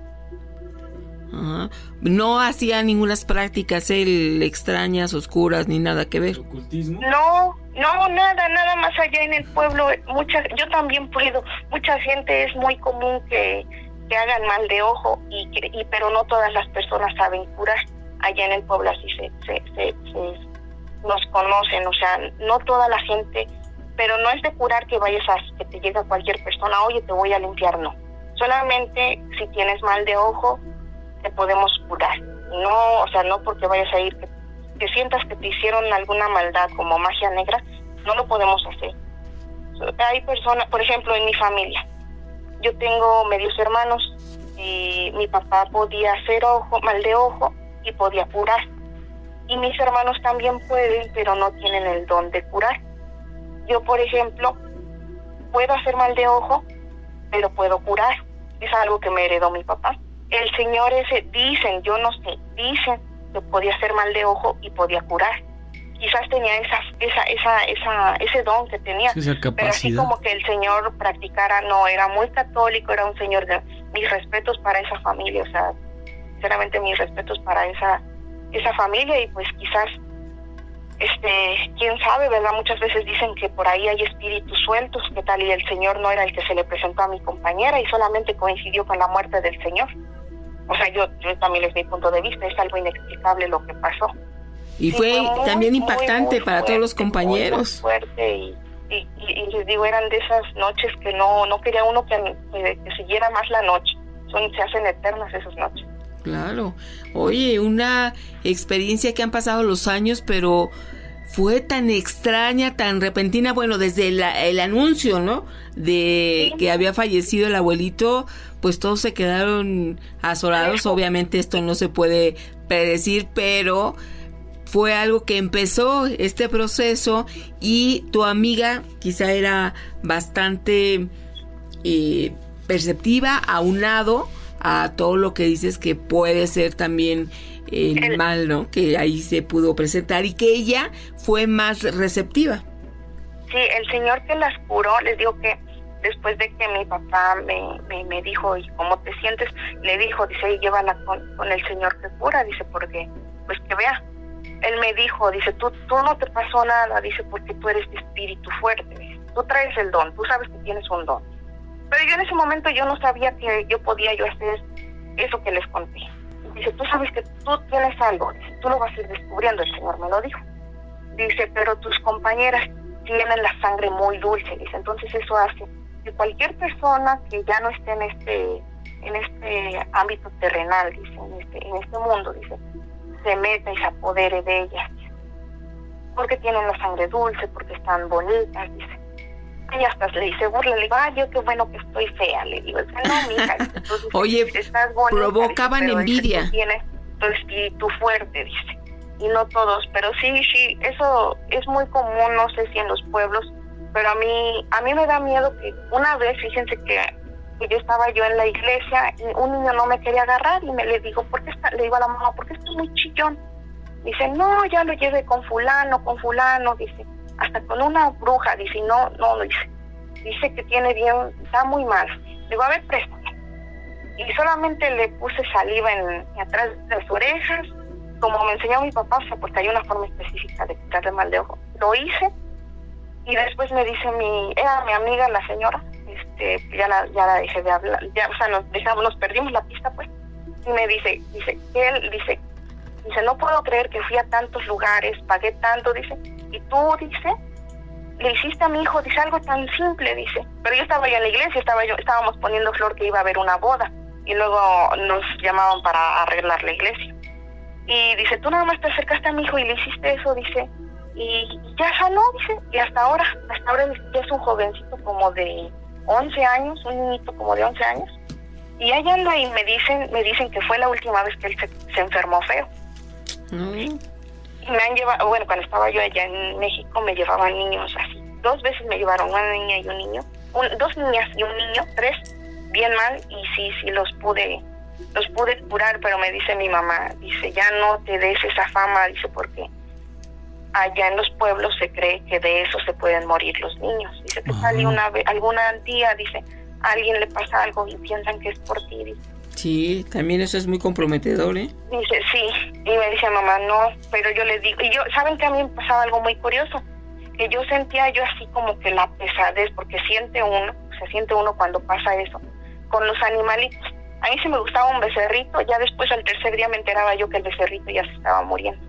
Ah, no hacía ninguna prácticas él extrañas, oscuras, ni nada que ver. ¿Ocultismo? No, no, nada, nada más allá en el pueblo. Mucha, yo también puedo. Mucha gente es muy común que, que hagan mal de ojo, y, y pero no todas las personas saben curar. Allá en el pueblo así se, se, se, se nos conocen, o sea, no toda la gente, pero no es de curar que vayas a, que te llega cualquier persona, oye, te voy a limpiar, no. Solamente si tienes mal de ojo, te podemos curar. No, o sea, no porque vayas a ir, que, que sientas que te hicieron alguna maldad como magia negra, no lo podemos hacer. Hay personas, por ejemplo, en mi familia, yo tengo medios hermanos, y mi papá podía hacer ojo, mal de ojo, y podía curar. Y mis hermanos también pueden, pero no tienen el don de curar. Yo, por ejemplo, puedo hacer mal de ojo, pero puedo curar. Es algo que me heredó mi papá. El señor ese, dicen, yo no sé, dicen que podía hacer mal de ojo y podía curar. Quizás tenía esa, esa, esa, esa, ese don que tenía. Esa capacidad. Pero así como que el señor practicara, no, era muy católico, era un señor de mis respetos para esa familia, o sea, sinceramente mis respetos para esa esa familia. Y pues quizás, este, quién sabe, ¿verdad? Muchas veces dicen que por ahí hay espíritus sueltos, ¿qué tal? Y el señor no era el que se le presentó a mi compañera y solamente coincidió con la muerte del señor. O sea, yo, yo también les doy mi punto de vista, es algo inexplicable lo que pasó. Y sí, fue, fue muy, también impactante muy, muy para fuerte, todos los compañeros. Muy, muy fuerte y, y, y, y les digo, eran de esas noches que no, no quería uno que, que, que siguiera más la noche. Son, se hacen eternas esas noches. Claro. Oye, una experiencia que han pasado los años, pero fue tan extraña, tan repentina. Bueno, desde la, el anuncio, ¿no? De sí. que había fallecido el abuelito, pues todos se quedaron azorados. Sí. Obviamente esto no se puede predecir, pero fue algo que empezó este proceso y tu amiga quizá era bastante eh, perceptiva, aunado a todo lo que dices que puede ser también el, el mal, ¿no? Que ahí se pudo presentar y que ella fue más receptiva. Sí, el señor que las curó, les digo que después de que mi papá me, me, me dijo, ¿y cómo te sientes? Le dijo, dice, llévala con, con el señor que cura, dice, porque, pues que vea. Él me dijo, dice, tú, tú no te pasó nada, dice, porque tú eres de espíritu fuerte, dice, tú traes el don, tú sabes que tienes un don. Pero yo en ese momento yo no sabía que yo podía yo hacer eso que les conté. Dice, tú sabes que tú tienes algo, dice, tú lo vas a ir descubriendo, el Señor me lo dijo. Dice, pero tus compañeras tienen la sangre muy dulce, dice, entonces eso hace que cualquier persona que ya no esté en este en este ámbito terrenal, dice, en este, en este mundo, dice, se meta y se apodere de ellas, dice, porque tienen la sangre dulce, porque están bonitas, dice. Y hasta le dice, burla, le digo, ah, yo qué bueno que estoy fea, le digo, no, mija, entonces, oye, estás bonita, provocaban dice, envidia. Dice, tienes tu espíritu fuerte, dice, y no todos, pero sí, sí, eso es muy común, no sé si en los pueblos pero a mí a mí me da miedo que una vez, fíjense que, que yo estaba yo en la iglesia y un niño no me quería agarrar y me le digo, ¿por qué está? Le digo a la mamá, ¿por qué está muy chillón? Dice, no, ya lo llevé con fulano, con fulano, dice, hasta con una bruja, dice, no, no, no, dice, dice que tiene bien, está muy mal. Le digo, a ver, préstame. Y solamente le puse saliva en, en atrás de las orejas, como me enseñó mi papá, o sea, porque hay una forma específica de quitarle mal de ojo. Lo hice y después me dice mi, era mi amiga la señora, este, ya la, ya la dejé de hablar, ya, o sea, nos dejamos, nos perdimos la pista, pues, y me dice, dice, que él, dice, dice, no puedo creer que fui a tantos lugares, pagué tanto, dice, y tú, dice, le hiciste a mi hijo, dice, algo tan simple, dice, pero yo estaba ya en la iglesia, estaba yo, estábamos poniendo flor que iba a haber una boda, y luego nos llamaban para arreglar la iglesia, y dice, tú nada más te acercaste a mi hijo y le hiciste eso, dice, y ya sanó, dice, y hasta ahora, hasta ahora ya es un jovencito como de once años, un niñito como de once años, y allá anda y me dicen, me dicen que fue la última vez que él se, se enfermó feo. Mm. Y me han llevado, bueno, cuando estaba yo allá en México me llevaban niños así, dos veces me llevaron una niña y un niño, un, dos niñas y un niño, tres, bien mal, y sí, sí los pude, los pude curar, pero me dice mi mamá, dice, ya no te des esa fama, dice, porque allá en los pueblos se cree que de eso se pueden morir los niños, dice, que sale una vez, alguna día, dice, a alguien le pasa algo y piensan que es por ti, dice. Sí, también eso es muy comprometedor, ¿eh? Dice, sí, y me dice mamá, no, pero yo le digo, y yo, ¿saben que a mí me pasaba algo muy curioso? Que yo sentía yo así como que la pesadez, porque siente uno, se siente uno cuando pasa eso, con los animalitos. A mí sí me gustaba un becerrito, ya después al tercer día me enteraba yo que el becerrito ya se estaba muriendo.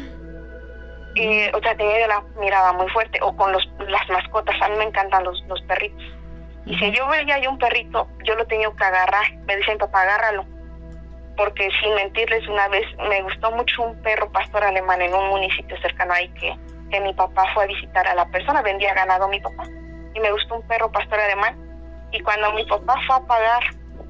Y, o sea, tenía la mirada muy fuerte, o con los las mascotas, a mí me encantan los, los perritos. Y si yo veía yo un perrito, yo lo tenía que agarrar. Me dice mi papá, agárralo. Porque sin mentirles, una vez me gustó mucho un perro pastor alemán en un municipio cercano ahí que, que mi papá fue a visitar a la persona, vendía ganado mi papá. Y me gustó un perro pastor alemán. Y cuando mi papá fue a pagar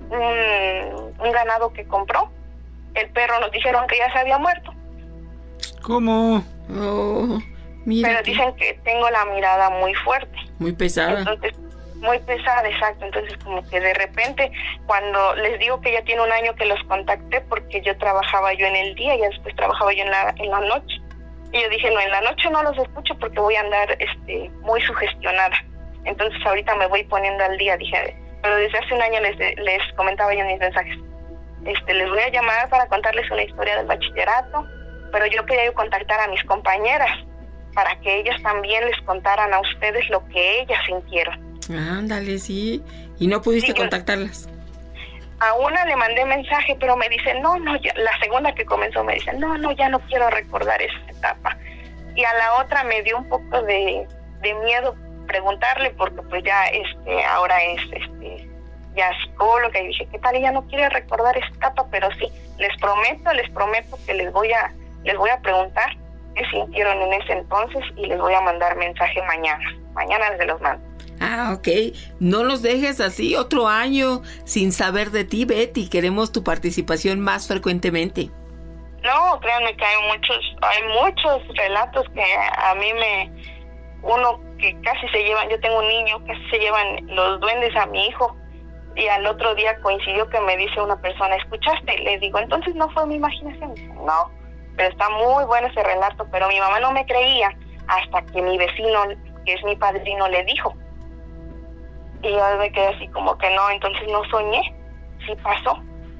un, un ganado que compró, el perro nos dijeron que ya se había muerto. ¿Cómo? Oh, mira. Pero que... dicen que tengo la mirada muy fuerte. Muy pesada. Entonces, muy pesada, exacto. Entonces, como que de repente, cuando les digo que ya tiene un año que los contacté, porque yo trabajaba yo en el día y después trabajaba yo en la en la noche. Y yo dije, no, en la noche no los escucho porque voy a andar este muy sugestionada. Entonces, ahorita me voy poniendo al día, dije, pero desde hace un año les les comentaba yo en mis mensajes. Este, les voy a llamar para contarles una historia del bachillerato, pero yo quería yo contactar a mis compañeras para que ellas también les contaran a ustedes lo que ellas sintieron. Ándale, sí. ¿Y no pudiste sí, contactarlas? A una le mandé mensaje, pero me dice, no, no, ya, la segunda que comenzó me dice, no, no, ya no quiero recordar esa etapa. Y a la otra me dio un poco de, de miedo preguntarle, porque pues ya este ahora es este ya psicóloga, y dije, ¿qué tal? Ella no quiere recordar esa etapa, pero sí, les prometo, les prometo que les voy a, les voy a preguntar qué sintieron en ese entonces y les voy a mandar mensaje mañana. Mañana les los mando. Ah, ok. No los dejes así otro año sin saber de ti, Betty. Queremos tu participación más frecuentemente. No, créanme que hay muchos, hay muchos relatos que a mí me, uno que casi se llevan, yo tengo un niño, casi se llevan los duendes a mi hijo, y al otro día coincidió que me dice una persona, ¿escuchaste? Le digo, entonces no fue mi imaginación. No, pero está muy bueno ese relato, pero mi mamá no me creía hasta que mi vecino, que es mi padrino, le dijo. Y yo me quedé así como que no, entonces no soñé, sí pasó.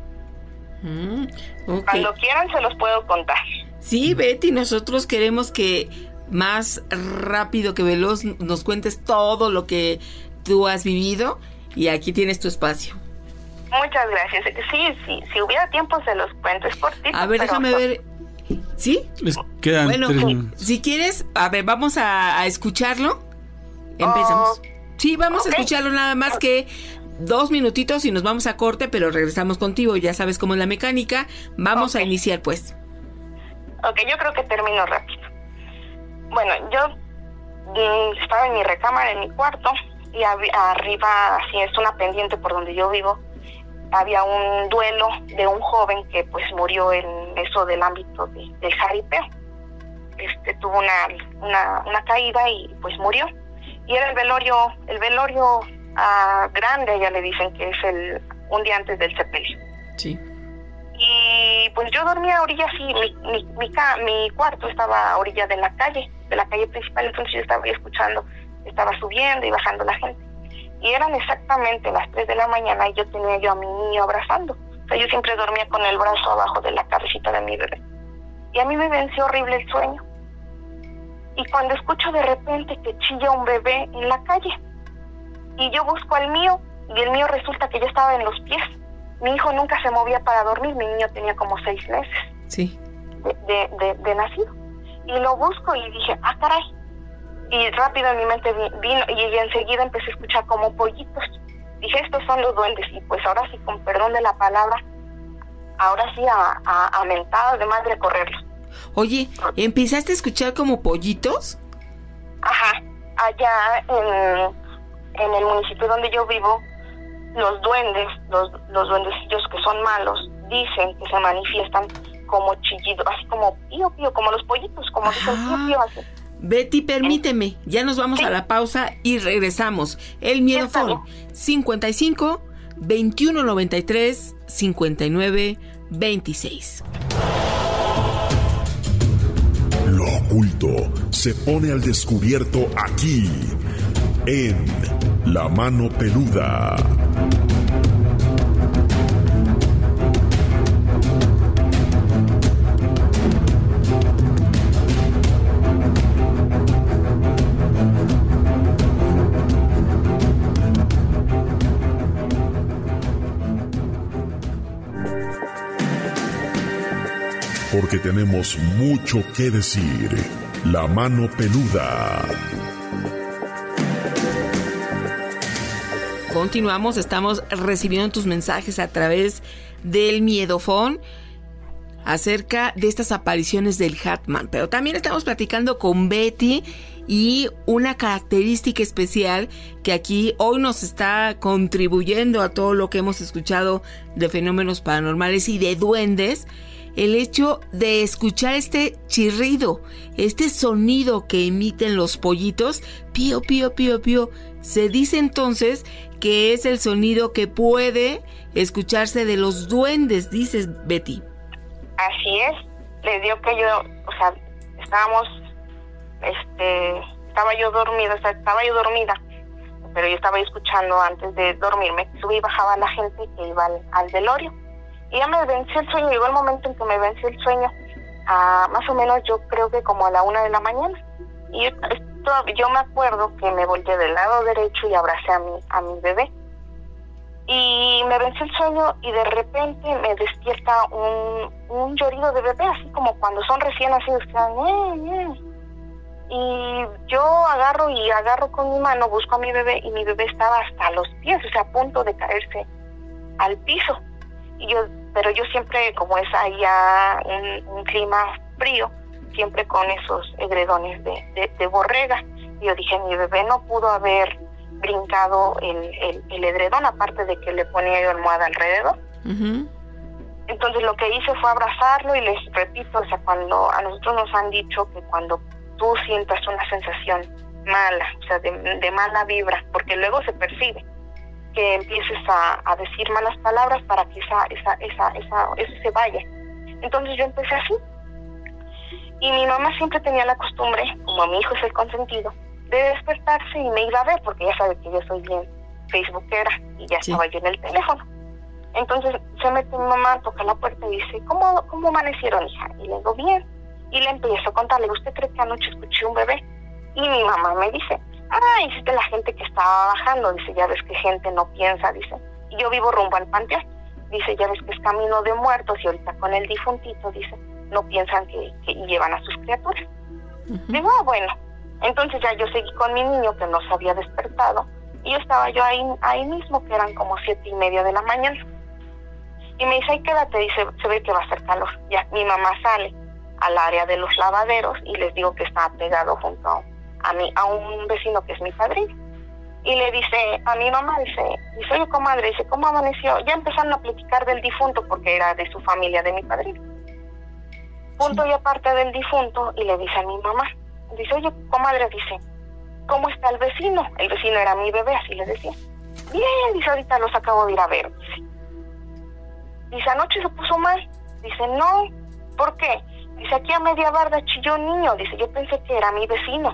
Mm, okay. Cuando quieran se los puedo contar. Sí, Betty, nosotros queremos que más rápido que veloz nos cuentes todo lo que tú has vivido, y aquí tienes tu espacio. Muchas gracias. Sí, sí, si hubiera tiempo se los cuento, es cortito. A ver, déjame por... ver. ¿Sí? Les quedan bueno, tres si, si quieres, a ver, vamos a, a escucharlo. Empezamos. Oh. Sí, vamos okay. a escucharlo nada más que dos minutitos y nos vamos a corte, pero regresamos contigo. Ya sabes cómo es la mecánica. Vamos okay. a iniciar, pues. Ok, yo creo que termino rápido. Bueno, yo mm, estaba en mi recámara, en mi cuarto, y hab- arriba, así es una pendiente por donde yo vivo, había un duelo de un joven que pues murió en eso del ámbito de, del jaripeo. Este tuvo una, una, una caída y pues murió. y era el velorio, el velorio uh, grande, ya le dicen que es el un día antes del sepelio. Sí. Y pues yo dormía a orillas, sí, mi, mi, mi, ca, mi cuarto estaba a orilla de la calle, de la calle principal, entonces yo estaba escuchando, estaba subiendo y bajando la gente. Y eran exactamente las tres de la mañana y yo tenía yo a mi niño abrazando. O sea, yo siempre dormía con el brazo abajo de la cabecita de mi bebé. Y a mí me venció horrible el sueño. Y cuando escucho de repente que chilla un bebé en la calle, y yo busco al mío, y el mío resulta que ya estaba en los pies. Mi hijo nunca se movía para dormir, mi niño tenía como seis meses sí. de, de, de, de nacido. Y lo busco y dije, ah, caray. Y rápido en mi mente vino, y enseguida empecé a escuchar como pollitos. Dije, estos son los duendes. Y pues ahora sí, con perdón de la palabra, ahora sí a, a, a mentadas de madre correrlos. Oye, ¿empezaste a escuchar como pollitos? Ajá, allá en, en el municipio donde yo vivo, los duendes, los, los duendecillos que son malos, dicen que se manifiestan como chillidos, así como pío, pío, como los pollitos, como Ajá. dicen pío, pío, así. Betty, permíteme, ya nos vamos sí. a la pausa y regresamos. El Miedofón, cincuenta y cinco, veintiuno noventa y tres, cincuenta y nueve, veintiséis. Lo oculto se pone al descubierto aquí, en La Mano Peluda. Porque tenemos mucho que decir. La Mano Peluda. Continuamos, estamos recibiendo tus mensajes a través del Miedofón acerca de estas apariciones del Hatman, pero también estamos platicando con Betty y una característica especial que aquí hoy nos está contribuyendo a todo lo que hemos escuchado de fenómenos paranormales y de duendes. El hecho de escuchar este chirrido, este sonido que emiten los pollitos, pío, pío, pío, pío, se dice entonces que es el sonido que puede escucharse de los duendes, dices, Betty. Así es, le dio que yo, o sea, estábamos, este, estaba yo dormida, o sea, estaba yo dormida, pero yo estaba escuchando antes de dormirme, subí y bajaba la gente que iba al, al velorio. Y ya me venció el sueño, llegó el momento en que me venció el sueño, a más o menos yo creo que como a la una de la mañana. Y yo, esto, yo me acuerdo que me volteé del lado derecho y abracé a mi, a mi bebé. Y me venció el sueño y de repente me despierta un, un llorido de bebé, así como cuando son recién nacidos, que dan, eh, eh. Y yo agarro y agarro con mi mano, busco a mi bebé y mi bebé estaba hasta los pies, o sea, a punto de caerse al piso. Y yo, pero yo siempre, como es allá un, un clima frío, siempre con esos edredones de, de, de borrega. Y yo dije, mi bebé no pudo haber brincado el, el, el edredón, aparte de que le ponía yo almohada alrededor. Uh-huh. Entonces lo que hice fue abrazarlo y les repito, o sea, cuando a nosotros nos han dicho que cuando tú sientas una sensación mala, o sea, de, de mala vibra, porque luego se percibe, que empieces a, a decir malas palabras para que esa, esa, esa, esa, eso se vaya. Entonces yo empecé así. Y mi mamá siempre tenía la costumbre, como mi hijo es el consentido, de despertarse y me iba a ver, porque ya sabe que yo soy bien facebookera y ya sí. Estaba yo en el teléfono. Entonces se mete mi mamá, toca la puerta y dice, ¿cómo, cómo amanecieron, hija? Y le digo, bien. Y le empiezo a contarle, ¿usted cree que anoche escuché un bebé? Y mi mamá me dice, ah, hiciste la gente que estaba bajando, dice, ya ves que gente no piensa, dice, y yo vivo rumbo al panteón, dice, ya ves que es camino de muertos y ahorita con el difuntito, dice, no piensan que, que llevan a sus criaturas. Uh-huh. Digo, ah, bueno, entonces ya yo seguí con mi niño que no se había despertado y yo estaba yo ahí, ahí mismo, que eran como siete y media de la mañana, y me dice, ay, quédate, dice, se ve que va a hacer calor. Ya mi mamá sale al área de los lavaderos y les digo que estaba pegado junto a a mí, a un vecino que es mi padrino, y le dice a mi mamá, dice, dice, oye, comadre, dice, ¿cómo amaneció? Ya empezaron a platicar del difunto porque era de su familia, de mi padrino. Punto y aparte del difunto, y le dice a mi mamá, dice, oye, comadre, dice, ¿cómo está el vecino? El vecino era mi bebé, así le decía. Bien, dice, ahorita los acabo de ir a ver. Dice, anoche se puso mal. Dice, no, ¿por qué? Dice, aquí a media barda chilló un niño. Dice, yo pensé que era mi vecino.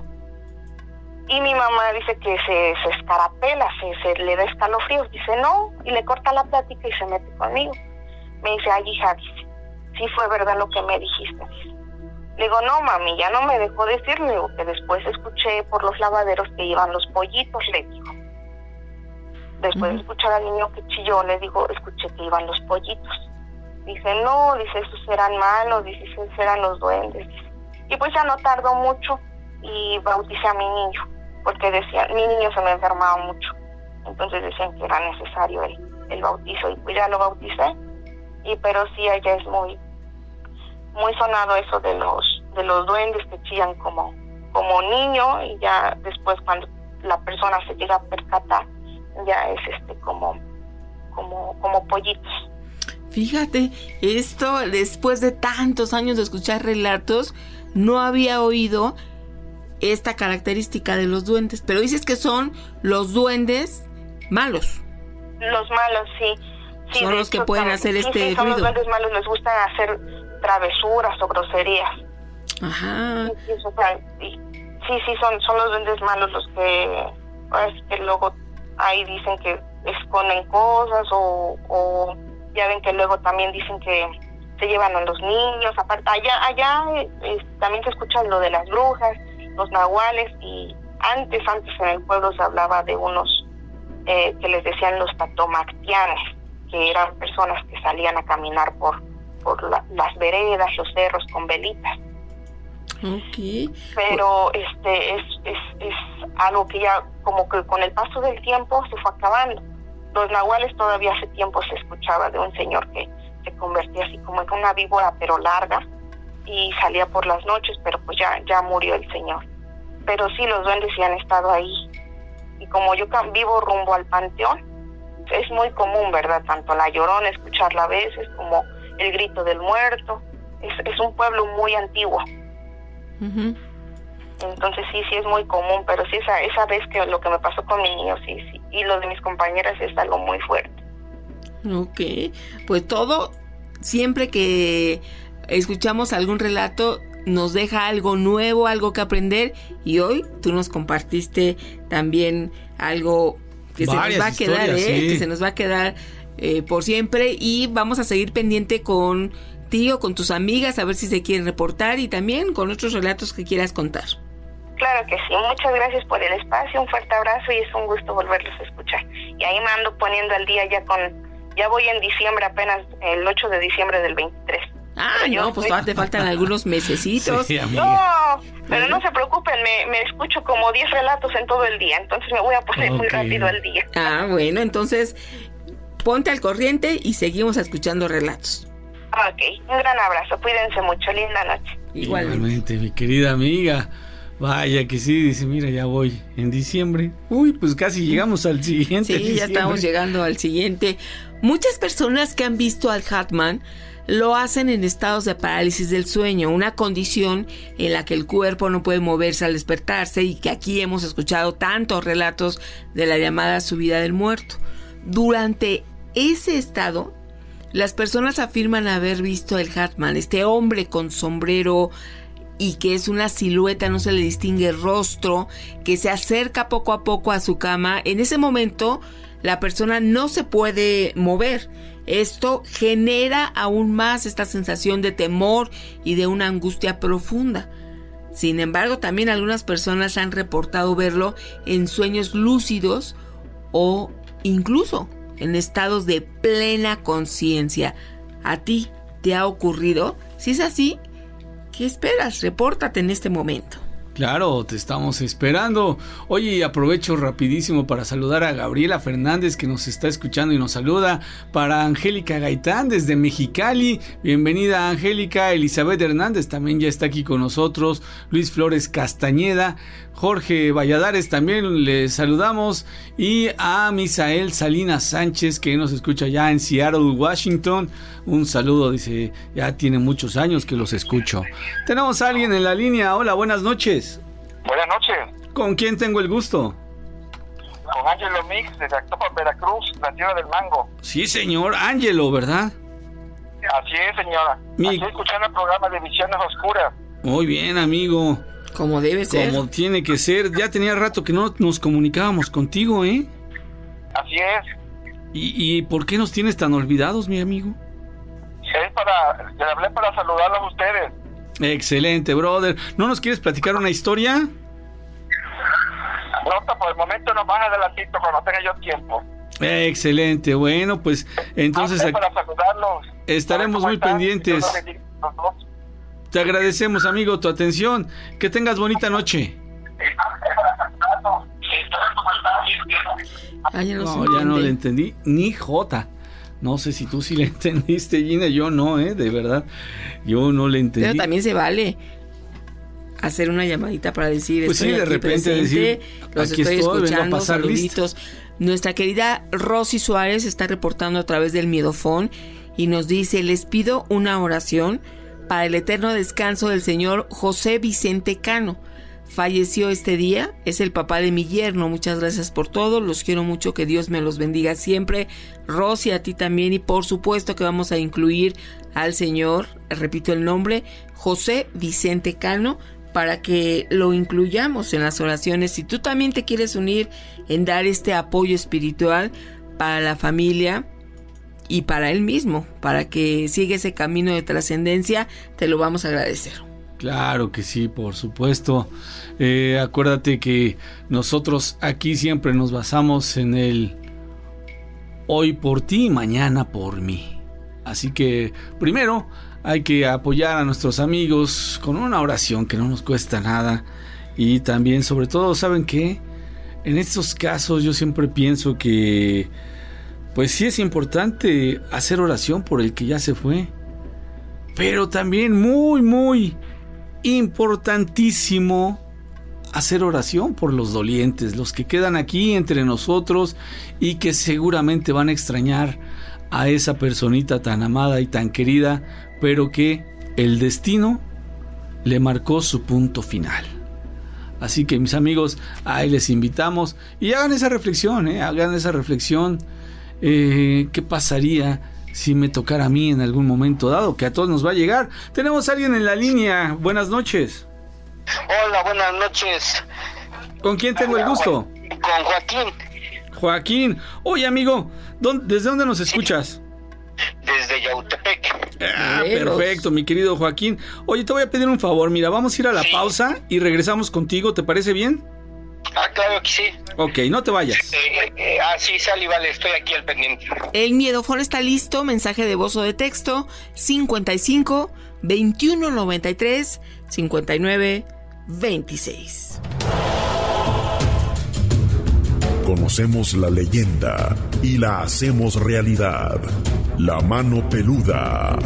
Y mi mamá dice que se, se escarapela, se, se le da escalofríos. Dice, no, y le corta la plática y se mete conmigo. Me dice, ay, hija, dice, sí fue verdad lo que me dijiste. Le digo, no, mami, ya no me dejó decir. Le digo que después escuché por los lavaderos que iban los pollitos, le digo. Después de escuchar al niño que chilló, le digo, escuché que iban los pollitos. Dice, no, dice, esos eran malos, dice, esos eran los duendes. Y pues ya no tardó mucho y bauticé a mi niño, porque decían, mi niño se me enfermaba mucho. Entonces decían que era necesario el, el bautizo y pues ya lo bauticé. Y pero sí, allá es muy muy sonado eso de los de los duendes que chillan como como niño, y ya después cuando la persona se llega a percatar, ya es este como como como pollitos. Fíjate, esto después de tantos años de escuchar relatos, no había oído esta característica de los duendes, pero dices que son los duendes malos. Los malos, sí. sí son los que pueden hacer sí, este sí, son ruido. Los duendes malos, les gusta hacer travesuras o groserías. Ajá. Sí, sí, o sea, sí, sí, sí, son, son los duendes malos los que, pues, que luego ahí dicen que esconden cosas o, o ya ven que luego también dicen que se llevan a los niños. Aparte, allá, allá eh, también se escucha lo de las brujas, los nahuales, y antes, antes en el pueblo se hablaba de unos eh, que les decían los tatomactianes, que eran personas que salían a caminar por, por la, las veredas, los cerros con velitas. Okay. Pero este es, es, es algo que ya como que con el paso del tiempo se fue acabando. Los nahuales todavía hace tiempo se escuchaba de un señor que se convertía así como en una víbora pero larga y salía por las noches, pero pues ya, ya murió el señor. Pero sí, los duendes sí han estado ahí. Y como yo vivo rumbo al panteón, es muy común, ¿verdad? Tanto la Llorona, escucharla a veces, como el grito del muerto. Es, es un pueblo muy antiguo. Uh-huh. Entonces sí, sí es muy común, pero sí esa, esa vez que lo que me pasó con mi niño, sí, sí, y lo de mis compañeras es algo muy fuerte. Ok, pues todo, siempre que escuchamos algún relato, nos deja algo nuevo, algo que aprender, y hoy tú nos compartiste también algo que Varias se nos va a quedar, ¿eh? Sí. que se nos va a quedar eh, por siempre, y vamos a seguir pendiente con ti o con tus amigas a ver si se quieren reportar, y también con otros relatos que quieras contar. Claro que sí, muchas gracias por el espacio, un fuerte abrazo y es un gusto volverlos a escuchar. Y ahí me ando poniendo al día ya con, ya voy en diciembre, apenas el ocho de diciembre del veintitrés. Ah, pero no, pues todavía te faltan algunos mesecitos. Sí, no, pero no se preocupen, me, me escucho como diez relatos en todo el día, entonces me voy a poner okay. muy rápido al día. Ah, bueno, entonces ponte al corriente y seguimos escuchando relatos. Ok, un gran abrazo, cuídense mucho, linda noche. Igualmente, Igualmente mi querida amiga. Vaya que sí, dice, mira, ya voy en diciembre. Uy, pues casi llegamos al siguiente. Sí, diciembre. Ya estamos llegando al siguiente. Muchas personas que han visto al Hatman lo hacen en estados de parálisis del sueño, una condición en la que el cuerpo no puede moverse al despertarse, y que aquí hemos escuchado tantos relatos de la llamada subida del muerto. Durante ese estado, las personas afirman haber visto al Hatman, este hombre con sombrero y que es una silueta, no se le distingue el rostro, que se acerca poco a poco a su cama. En ese momento la persona no se puede mover. Esto genera aún más esta sensación de temor y de una angustia profunda. Sin embargo, también algunas personas han reportado verlo en sueños lúcidos o incluso en estados de plena conciencia. ¿A ti te ha ocurrido? Si es así, ¿qué esperas? Repórtate en este momento. Claro, te estamos esperando. Oye, aprovecho rapidísimo para saludar a Gabriela Fernández, que nos está escuchando y nos saluda. Para Angélica Gaitán desde Mexicali, bienvenida Angélica. Elizabeth Hernández también ya está aquí con nosotros. Luis Flores Castañeda, Jorge Valladares también les saludamos, y a Misael Salinas Sánchez, que nos escucha ya en Seattle, Washington. Un saludo, dice, ya tiene muchos años que los escucho. Tenemos a alguien en la línea. Hola, buenas noches. Buenas noches. ¿Con quién tengo el gusto? Con Ángelo Mix, de Zactopan, Veracruz, la tierra del mango. Sí, señor, Ángelo, ¿verdad? Así es, señora. Mi... Aquí escuchando el programa de Visiones Oscuras. Muy bien, amigo. Como debe ser. Como tiene que ser. Ya tenía rato que no nos comunicábamos contigo, ¿eh? Así es. ¿Y, y por qué nos tienes tan olvidados, mi amigo? Es para... Le hablé para saludarlos a ustedes. Excelente, brother. ¿No nos quieres platicar una historia? No, por el momento no, más adelantito, cuando tenga yo tiempo. Excelente, bueno, pues entonces aquí para saludarlos, estaremos muy están, pendientes. Te agradecemos, amigo, tu atención. Que tengas bonita noche. Ah, ya no, no ya no le entendí ni jota. No sé si tú sí le entendiste, Gina. Yo no, eh, de verdad. Yo no le entendí. Pero también se vale hacer una llamadita para decir, pues estoy sí, de aquí repente presente, decir, los aquí estoy, estoy escuchando, saluditos. List. Nuestra querida Rosy Suárez está reportando a través del Miedofón y nos dice, les pido una oración para el eterno descanso del señor José Vicente Cano. Falleció este día, es el papá de mi yerno. Muchas gracias por todo, los quiero mucho, que Dios me los bendiga siempre. Rosy, a ti también, y por supuesto que vamos a incluir al señor, repito el nombre, José Vicente Cano, para que lo incluyamos en las oraciones. Si tú también te quieres unir en dar este apoyo espiritual para la familia y para él mismo, para que siga ese camino de trascendencia, te lo vamos a agradecer. Claro que sí, por supuesto. Eh, acuérdate que nosotros aquí siempre nos basamos en el hoy por ti, mañana por mí. Así que primero hay que apoyar a nuestros amigos con una oración que no nos cuesta nada. Y también, sobre todo, ¿saben qué? En estos casos yo siempre pienso que pues sí es importante hacer oración por el que ya se fue. Pero también muy, muy importantísimo hacer oración por los dolientes, los que quedan aquí entre nosotros y que seguramente van a extrañar a esa personita tan amada y tan querida, pero que el destino le marcó su punto final. Así que, mis amigos, ahí les invitamos y hagan esa reflexión, ¿eh? hagan esa reflexión. Eh, ¿Qué pasaría si me tocara a mí en algún momento dado? Que a todos nos va a llegar. Tenemos a alguien en la línea. Buenas noches. Hola, buenas noches. ¿Con quién tengo el gusto? Con Joaquín. Joaquín. Oye, amigo, ¿desde dónde nos escuchas? Desde Yautepec. Ah, perfecto, mi querido Joaquín. Oye, te voy a pedir un favor. Mira, vamos a ir a la sí. pausa y regresamos contigo. ¿Te parece bien? Ah, claro que sí. Ok, no te vayas. Eh, eh, ah, sí, sale, vale, estoy aquí al pendiente. El Miedofón está listo. Mensaje de voz o de texto: cincuenta y cinco, veintiuno noventa y tres, cincuenta y nueve, veintiséis. Conocemos la leyenda y la hacemos realidad. La mano peluda.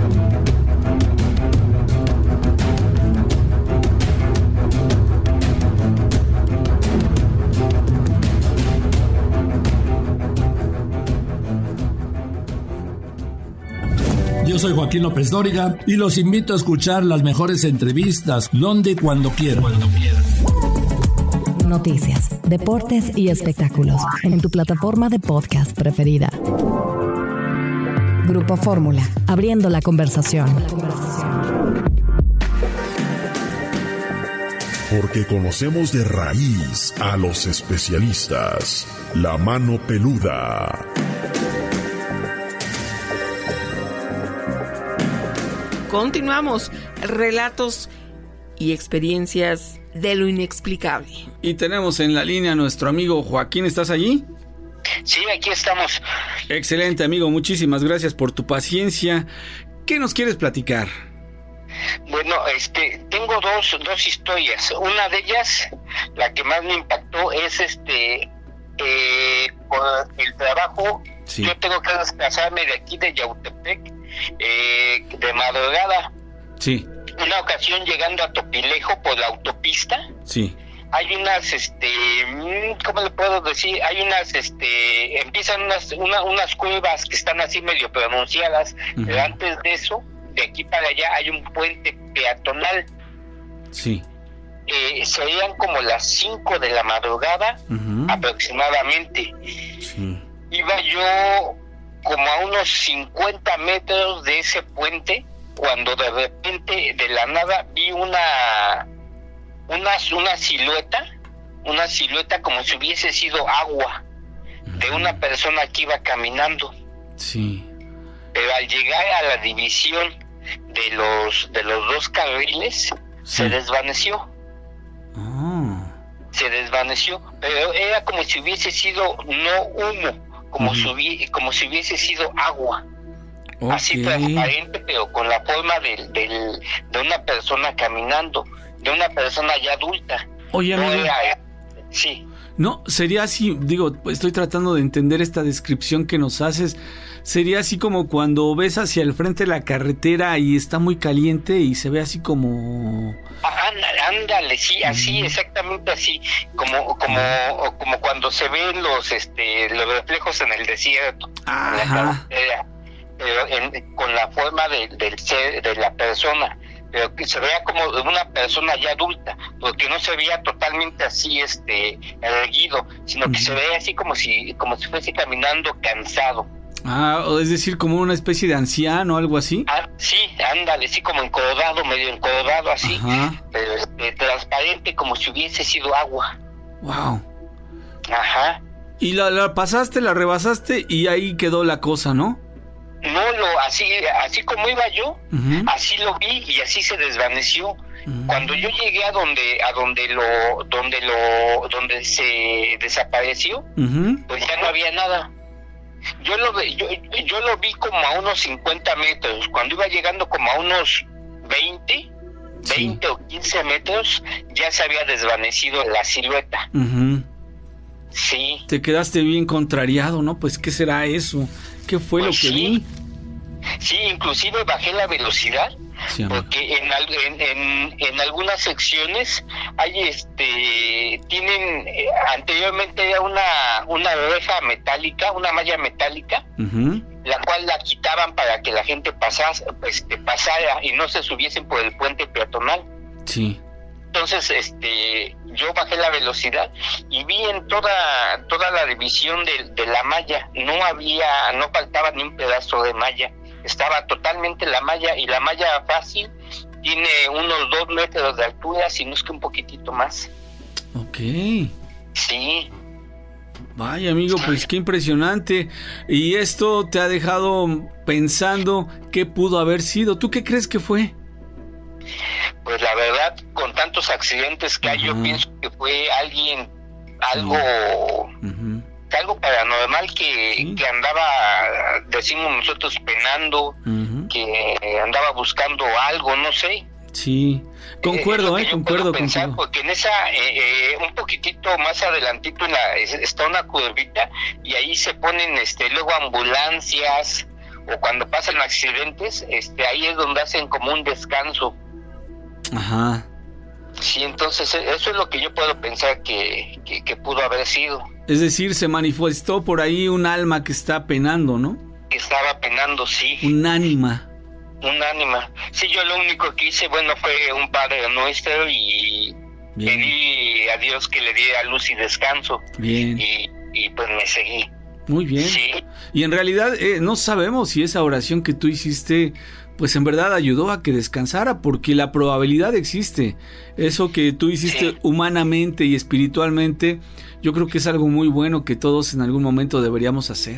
Yo soy Joaquín López Dóriga y los invito a escuchar las mejores entrevistas donde y cuando quieran. Cuando quieran. Noticias, deportes y espectáculos en tu plataforma de podcast preferida. Grupo Fórmula, abriendo la conversación. Porque conocemos de raíz a los especialistas. La mano peluda. Continuamos. Relatos y experiencias de lo inexplicable. Y tenemos en la línea a nuestro amigo Joaquín. ¿Estás allí? Sí, aquí estamos. Excelente, amigo. Muchísimas gracias por tu paciencia. ¿Qué nos quieres platicar? Bueno, este, tengo dos, dos historias. Una de ellas, la que más me impactó, es este, eh, por el trabajo. Sí. Yo tengo que desplazarme de aquí de Yautepec, eh, de madrugada. Sí. Una ocasión llegando a Topilejo por la autopista. Sí. Hay unas, este, ¿cómo le puedo decir? Hay unas, este, empiezan unas, una, unas curvas que están así medio pronunciadas. Uh-huh. Pero antes de eso, de aquí para allá hay un puente peatonal. Sí. Eh, este, serían como las cinco de la madrugada, uh-huh. aproximadamente. Sí. Iba yo como a unos cincuenta metros de ese puente, cuando de repente, de la nada, vi una, una, una silueta, una silueta como si hubiese sido agua, uh-huh. de una persona que iba caminando. Sí. Pero al llegar a la división de los, de los dos carriles, sí. se desvaneció. Oh. Se desvaneció, pero era como si hubiese sido no humo, como, uh-huh. si, como si hubiese sido agua. Okay. Así transparente, pero con la forma de, de, de una persona caminando, de una persona ya adulta. Oye, no amigo. Era, sí. No, sería así, digo, estoy tratando de entender esta descripción que nos haces. Sería así como cuando ves hacia el frente la carretera y está muy caliente y se ve así como... Ándale, sí, así, mm. exactamente así, como como como cuando se ven los este los reflejos en el desierto, en la carretera, pero en, con la forma de, del ser, de la persona, pero que se vea como una persona ya adulta, porque no se veía totalmente así este erguido, sino que mm. se veía así como si como si fuese caminando cansado. Ah, es decir, como una especie de anciano o algo así. Ah, sí, ándale, sí, como encorvado, medio encorvado así, ajá. pero este, transparente, como si hubiese sido agua. Wow. Ajá. Y la, la pasaste, la rebasaste y ahí quedó la cosa, ¿no? No, lo así, así como iba yo, uh-huh. así lo vi y así se desvaneció. Uh-huh. Cuando yo llegué a donde, a donde lo, donde lo, donde se desapareció, uh-huh. pues ya no había nada. Yo lo, yo, yo lo vi como a unos cincuenta metros. Cuando iba llegando como a unos veinte, veinte sí. o quince metros, ya se había desvanecido la silueta. Uh-huh. Sí. Te quedaste bien contrariado, ¿no? Pues, ¿qué será eso? ¿Qué fue pues lo que sí. vi? Sí, inclusive bajé la velocidad, sí, porque en, en, en, en algunas secciones hay este tienen eh, anteriormente era una una reja metálica, una malla metálica, uh-huh. la cual la quitaban para que la gente pasase, este, pasara y no se subiesen por el puente peatonal. Sí. Entonces, este, yo bajé la velocidad y vi en toda toda la división de, de la malla, no había, no faltaba ni un pedazo de malla, estaba totalmente la malla, y la malla fácil tiene unos dos metros de altura, si no es que un poquitito más. Ok. Sí. Vaya, amigo, pues qué impresionante. Y esto te ha dejado pensando qué pudo haber sido. ¿Tú qué crees que fue? Pues la verdad, con tantos accidentes que hay, uh-huh. yo pienso que fue alguien, algo, uh-huh. algo paranormal que, ¿sí? que andaba, decimos nosotros, penando, uh-huh. que andaba buscando algo, no sé. Sí, concuerdo, eh, eh concuerdo pensar, porque en esa, eh, eh, un poquitito más adelantito en la, está una curvita, y ahí se ponen, este, luego ambulancias, o cuando pasan accidentes, este, ahí es donde hacen como un descanso. Ajá. Sí, entonces eso es lo que yo puedo pensar que, que, que pudo haber sido. Es decir, se manifestó por ahí un alma que está penando, ¿no? Que estaba penando, sí. Un ánima. Un ánima. Sí, yo lo único que hice, bueno, fue un Padre Nuestro y Bien. pedí a Dios que le diera luz y descanso. Bien. Y, y pues me seguí. Muy bien. Sí. Y en realidad eh, no sabemos si esa oración que tú hiciste, pues en verdad ayudó a que descansara, porque la probabilidad existe. Eso que tú hiciste sí. humanamente y espiritualmente, yo creo que es algo muy bueno que todos en algún momento deberíamos hacer.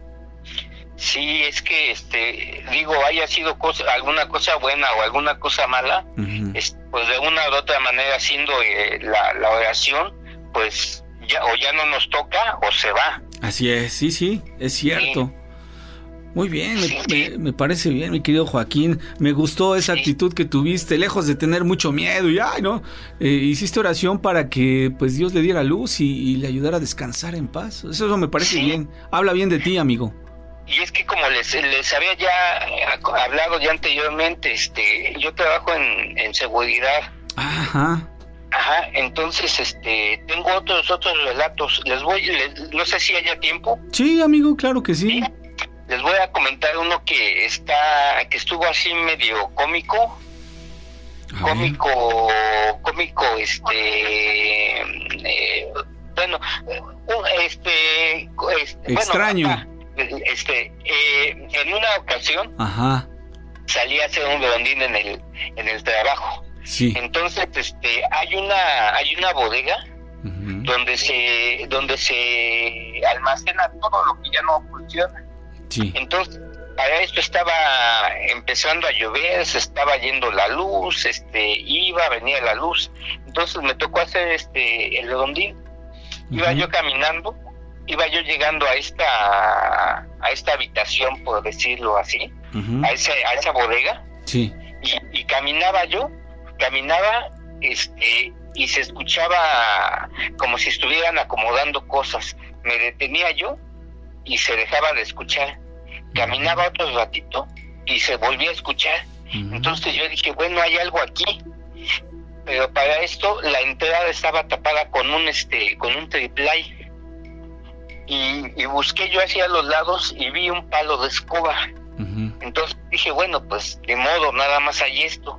Sí, es que, este, digo, haya sido cosa, alguna cosa buena o alguna cosa mala, uh-huh. es, pues de una u otra manera haciendo eh, la, la oración, pues ya o ya no nos toca o se va. Así es, sí, sí, es cierto. Sí. Muy bien, sí, me, sí. Me, me parece bien, mi querido Joaquín. Me gustó esa sí. actitud que tuviste, lejos de tener mucho miedo y ay, no, eh, hiciste oración para que pues Dios le diera luz y, y le ayudara a descansar en paz. Eso, eso me parece sí. bien. Habla bien de ti, amigo. Y es que como les, les había ya hablado ya anteriormente, este, yo trabajo en, en seguridad. Ajá. Ajá, entonces, este, tengo otros otros relatos. Les voy, les, no sé si haya tiempo. Sí, amigo, claro que sí. ¿Sí? Les voy a comentar uno que está, que estuvo así medio cómico. cómico, cómico, este, eh, bueno, este, este extraño. Bueno, este, eh, en una ocasión, ajá, salí a hacer un redondín en el, en el trabajo. Sí. Entonces, este, hay una, hay una bodega uh-huh. donde se, donde se almacena todo lo que ya no funciona. Sí. Entonces, para esto estaba empezando a llover, se estaba yendo la luz, este, iba, venía la luz. Entonces me tocó hacer este, el redondín. Uh-huh. Iba yo caminando, iba yo llegando a esta, a esta habitación, por decirlo así, uh-huh. a esa, a esa bodega. Sí. Y, y caminaba yo, caminaba, este, y se escuchaba como si estuvieran acomodando cosas. Me detenía yo y se dejaba de escuchar. Caminaba otro ratito y se volvía a escuchar. Uh-huh. Entonces yo dije, bueno, hay algo aquí. Pero para esto la entrada estaba tapada con un este con un triplay. Y, y busqué yo hacia los lados y vi un palo de escoba. Uh-huh. Entonces dije, bueno, pues de modo, nada más hay esto.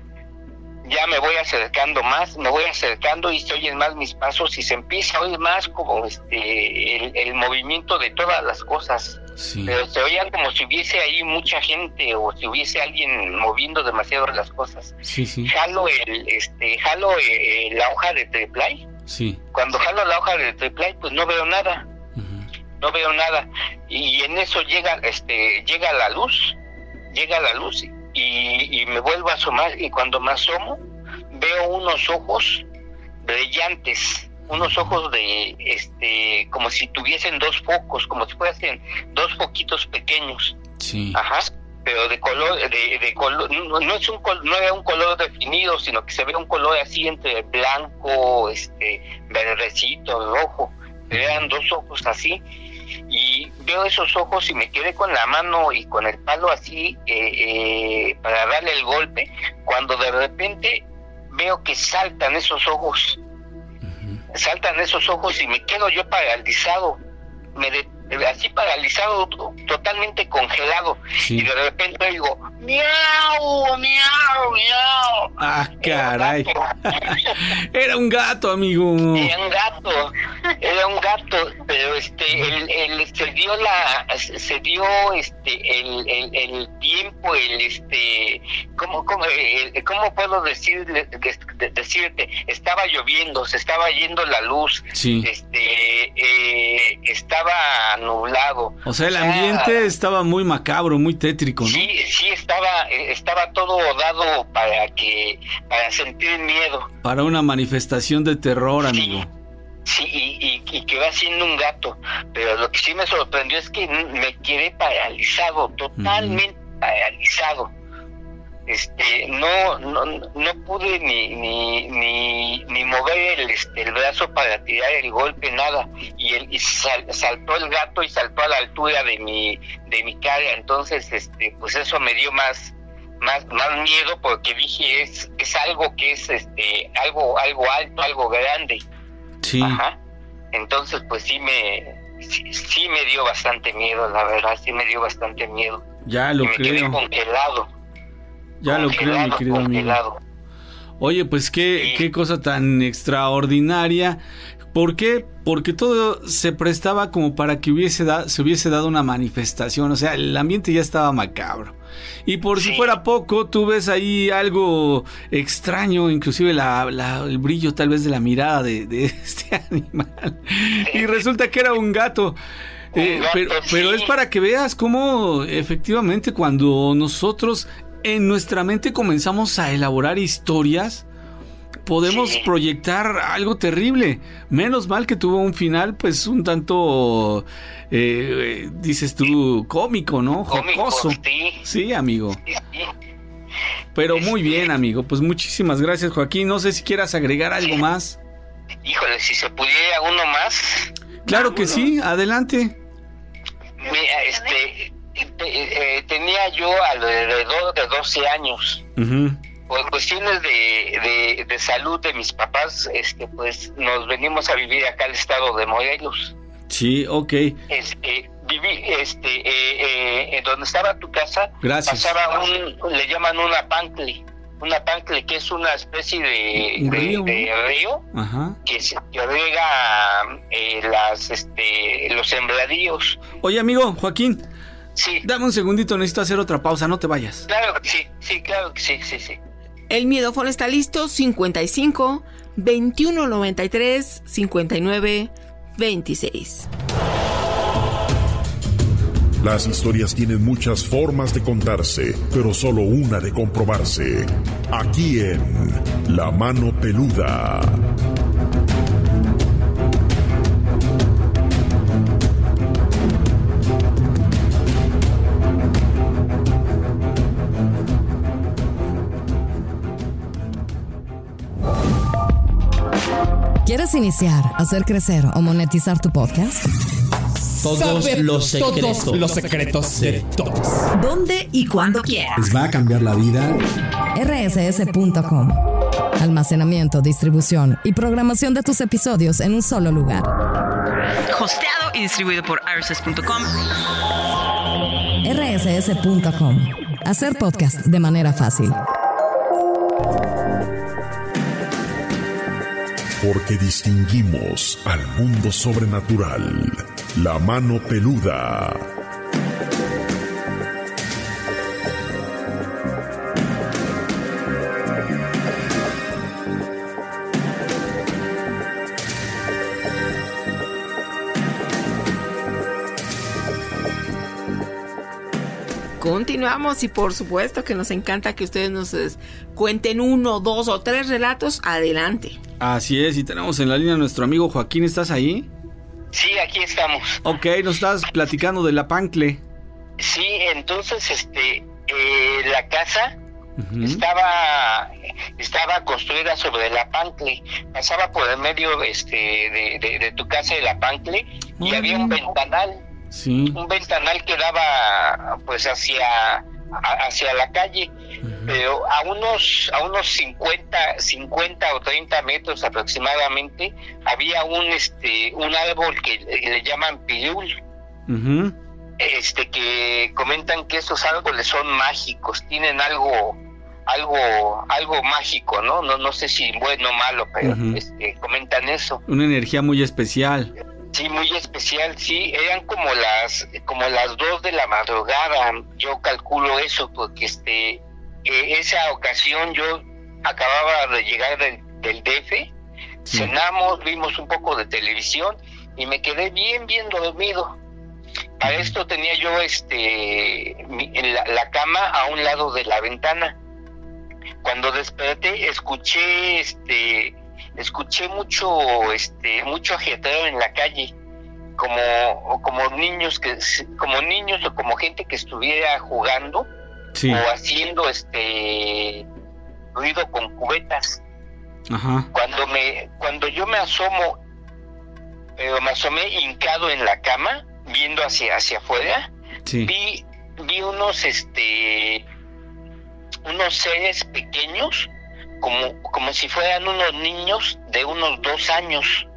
Ya me voy acercando más, me voy acercando y se oyen más mis pasos y se empieza a oír más como este el, el movimiento de todas las cosas. Sí. Pero se oía como si hubiese ahí mucha gente o si hubiese alguien moviendo demasiado las cosas. Sí, sí. Jalo el este jalo eh, la hoja de triplay. Sí. Cuando jalo la hoja de triplay, pues no veo nada. Uh-huh. No veo nada y en eso llega este llega la luz, llega la luz y, y me vuelvo a asomar y cuando me asomo veo unos ojos brillantes. Unos ojos de, este, como si tuviesen dos focos, como si fuesen dos foquitos pequeños. Sí. Ajá. Pero de color, de, de color, no, no es un no era un color definido, sino que se ve un color así entre blanco, este, verdecito, rojo. Pero eran dos ojos así. Y veo esos ojos y me quedé con la mano y con el palo así eh, eh, para darle el golpe, cuando de repente veo que saltan esos ojos. Saltan esos ojos y me quedo yo paralizado, me de, así paralizado, totalmente congelado. Sí. Y de repente digo, miau, miau, miau. Ah, caray. Era un gato, amigo. Era un gato, era un gato, pero este, el, el, se dio la, se dio este, el, el, el tiempo, el este, ¿cómo, cómo, el, cómo puedo decir, decirte? Estaba lloviendo, se estaba yendo la luz, sí. este, eh, estaba nublado. O sea, el ambiente ah, estaba muy macabro, muy tétrico, ¿no? Sí, sí, estaba, estaba todo dado para que, para sentir miedo. Para una manifestación de terror, sí, amigo. Sí, y, y, y que va siendo un gato. Pero lo que sí me sorprendió es que me quedé paralizado, totalmente uh-huh. paralizado. Este, no, no, no pude ni, ni, ni, ni mover el, este, el brazo para tirar el golpe, nada. Y, el, y sal, saltó el gato y saltó a la altura de mi, de mi cara. Entonces, este, pues eso me dio más, más, más miedo porque dije es, es algo que es, este, algo, algo alto, algo grande. Sí. Ajá. Entonces, pues sí me, sí, sí me dio bastante miedo, la verdad, sí me dio bastante miedo. Ya lo y me creo. quedé congelado. Ya lo creo, mi querido amigo. Oye, pues qué, sí. qué cosa tan extraordinaria. ¿Por qué? Porque todo se prestaba como para que hubiese da, se hubiese dado una manifestación. O sea, el ambiente ya estaba macabro. Y por sí. si fuera poco, tú ves ahí algo extraño, inclusive la, la, el brillo tal vez de la mirada de, de este animal. Sí. Y resulta que era un gato. Eh, gato pero, sí. pero es para que veas cómo efectivamente cuando nosotros en nuestra mente comenzamos a elaborar historias, podemos sí. proyectar algo terrible. Menos mal que tuvo un final, pues, un tanto, eh, dices tú, cómico, ¿no? Cómico, jocoso. Sí. sí, amigo. Sí, sí. Pero muy bien, amigo. Pues muchísimas gracias, Joaquín. No sé si quieras agregar algo sí. más. Híjole, si se pudiera uno más. Claro que sí, adelante. Mira, este... Eh, eh, tenía yo alrededor de doce años. Uh-huh. Por cuestiones de, de, de salud de mis papás, este, pues nos venimos a vivir acá al estado de Morelos. Sí, ok. Este, viví, este, eh, eh, en donde estaba tu casa, Gracias. pasaba un, le llaman una pancle. una pancle que es una especie de, ¿Un de río? de río Ajá. que, se- que riega eh, las, este, los sembradíos. Oye, amigo, Joaquín. Sí. Dame un segundito, necesito hacer otra pausa, no te vayas. Claro que sí, sí, claro que sí, sí, sí. El miedófono está listo, cincuenta y cinco, veintiuno noventa y tres, cincuenta y nueve, veintiséis. Las historias tienen muchas formas de contarse, pero solo una de comprobarse. Aquí en La Mano Peluda. ¿Quieres iniciar, hacer crecer o monetizar tu podcast? Todos Saber los secretos. todos los secretos de todos. ¿Dónde y cuándo quieras? ¿Les va a cambiar la vida? R S S punto com. Almacenamiento, distribución y programación de tus episodios en un solo lugar. Hosteado y distribuido por R S S punto com. R S S punto com. Hacer podcast de manera fácil. Porque distinguimos al mundo sobrenatural. La Mano Peluda. Continuamos y por supuesto que nos encanta que ustedes nos es, cuenten uno, dos o tres relatos. Adelante. Así es, y tenemos en la línea a nuestro amigo Joaquín, ¿estás ahí? Sí, aquí estamos. Ok, nos estás platicando de la pancle. Sí, entonces, este, eh, la casa Uh-huh. estaba estaba construida sobre la pancle. Pasaba por el medio, este, de, de, de tu casa de la pancle y Uh-huh. había un ventanal. Sí. Un ventanal que daba, pues, hacia a- hacia la calle. Pero a unos a unos cincuenta o treinta metros aproximadamente había un este un árbol que le, le llaman pirul, Uh-huh. este que comentan que esos árboles son mágicos, tienen algo algo algo mágico, ¿no? No no sé si bueno o malo, pero Uh-huh. este comentan eso. Una energía muy especial. Sí, muy especial, sí, eran como las como las dos de la madrugada, yo calculo eso, porque este eh, esa ocasión yo acababa de llegar del, del D F, Sí. cenamos, vimos un poco de televisión y me quedé bien, bien dormido. Para esto tenía yo este mi- la, la cama a un lado de la ventana. Cuando desperté escuché este escuché mucho este mucho ajetreo en la calle, como como niños que como niños o como gente que estuviera jugando, Sí. o haciendo este ruido con cubetas. Ajá. Cuando me cuando yo me asomo, pero me asomé hincado en la cama viendo hacia hacia afuera, Sí. vi vi unos este unos seres pequeños, como como si fueran unos niños de unos dos años.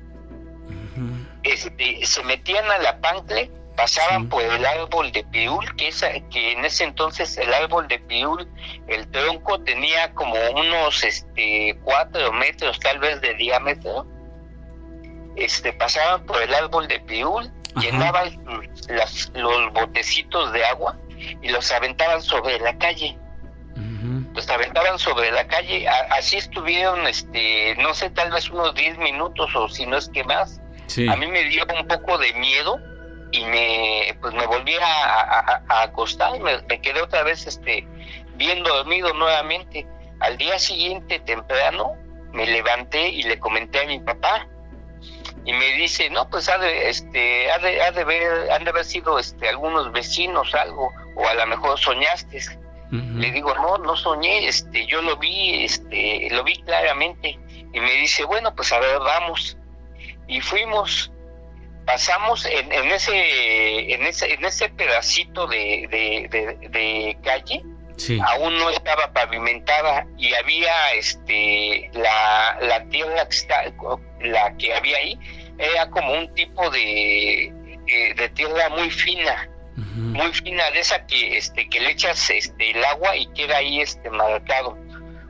Este, se metían a la pancle, pasaban Sí. por el árbol de pirul, que, esa, que en ese entonces el árbol de pirul, el tronco tenía como unos este cuatro metros tal vez de diámetro. Este, pasaban por el árbol de pirul, Ajá. llenaban las, los botecitos de agua y los aventaban sobre la calle. Uh-huh. Los aventaban sobre la calle, a- así estuvieron, este, no sé, tal vez unos diez minutos o si no es que más. Sí. A mí me dio un poco de miedo y me pues me volví a, a, a acostar, me, me quedé otra vez este bien dormido nuevamente. Al día siguiente temprano me levanté y le comenté a mi papá y me dice, no, pues ha de este ha de, ha de ver han de haber sido este algunos vecinos, algo, o a lo mejor soñaste. Uh-huh. Le digo, no, no soñé, este yo lo vi, este lo vi claramente. Y me dice, bueno, pues a ver, vamos. Y fuimos, pasamos en, en ese en ese en ese pedacito de, de, de, de calle. Sí. Aún no estaba pavimentada y había este la la tierra que está, la que había ahí era como un tipo de eh, de tierra muy fina, Uh-huh. muy fina, de esa que este que le echas este el agua y queda ahí este marcado.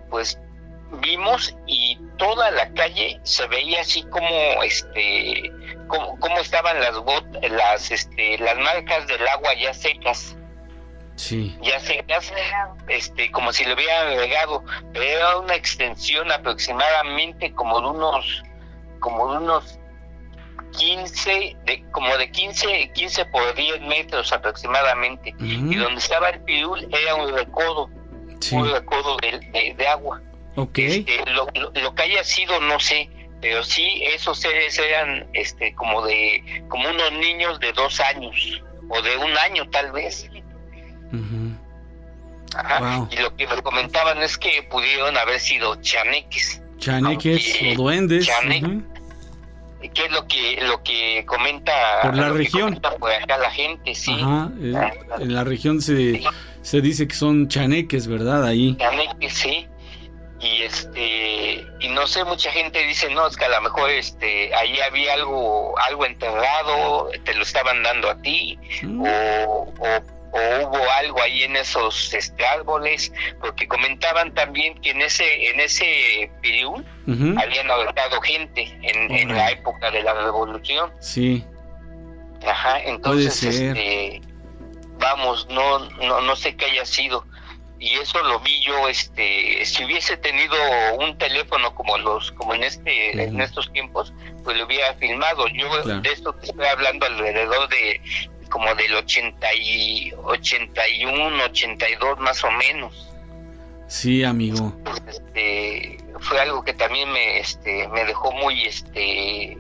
pues vimos y toda la calle se veía así como este como, como estaban las got- las este las marcas del agua ya secas. Sí. Ya secas, este, como si le hubieran regado, pero era una extensión aproximadamente como de unos, como de unos quince, de, como de quince, quince por diez metros aproximadamente. Uh-huh. Y donde estaba el pirul era un recodo, sí. un recodo de, de, de agua. Okay. Este, lo, lo, lo que haya sido no sé, pero sí esos seres eran, este, como de, como unos niños de dos años o de un año tal vez. Uh-huh. Ajá. Wow. Y lo que me comentaban es que pudieron haber sido chaneques. Chaneques o duendes. Chaneques, uh-huh. que es lo que lo que comenta por la región. Por acá la gente, sí. Ajá. Eh, en la región se, sí. se dice que son chaneques, ¿verdad? Ahí. Chaneques, sí. Y este y no sé, mucha gente dice, no, es que a lo mejor este ahí había algo algo enterrado, te lo estaban dando a ti, mm. o, o o hubo algo ahí en esos este, árboles, porque comentaban también que en ese en ese pirul uh-huh. habían ahorcado gente en, uh-huh. en la época de la revolución. Sí. Ajá, entonces este vamos, no no no sé qué haya sido. Y eso lo vi yo, este, si hubiese tenido un teléfono como los, como en este, uh-huh. en estos tiempos, pues lo hubiera filmado. Yo claro. de esto te estoy hablando alrededor de como del ochenta y uno, ochenta y dos más o menos. Sí, amigo. Este, fue algo que también me, este, me dejó muy, este,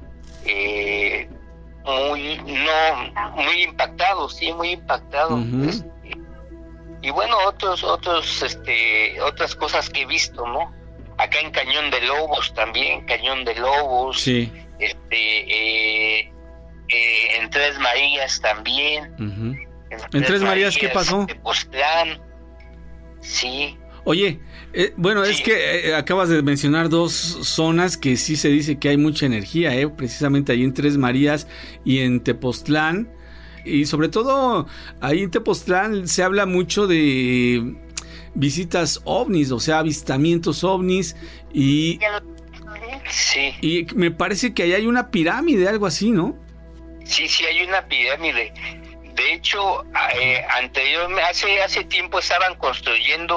eh, muy, no, muy impactado, sí, muy impactado. Uh-huh. Este, y bueno, otros, otros, este, otras cosas que he visto, ¿no? Acá en Cañón de Lobos también, Cañón de Lobos. Sí. Este, eh, Eh, en Tres Marías también. Uh-huh. En Tres, ¿En Tres Marías, Marías qué pasó? Tepoztlán, sí. Oye, eh, bueno, sí. es que eh, acabas de mencionar dos zonas que sí se dice que hay mucha energía, eh, precisamente ahí en Tres Marías y en Tepoztlán. Y sobre todo ahí en Tepoztlán se habla mucho de visitas ovnis, o sea, avistamientos ovnis y... Sí. Y me parece que ahí hay una pirámide, algo así, ¿no? Sí, sí, hay una pirámide. De hecho, eh, anteriormente, hace hace tiempo estaban construyendo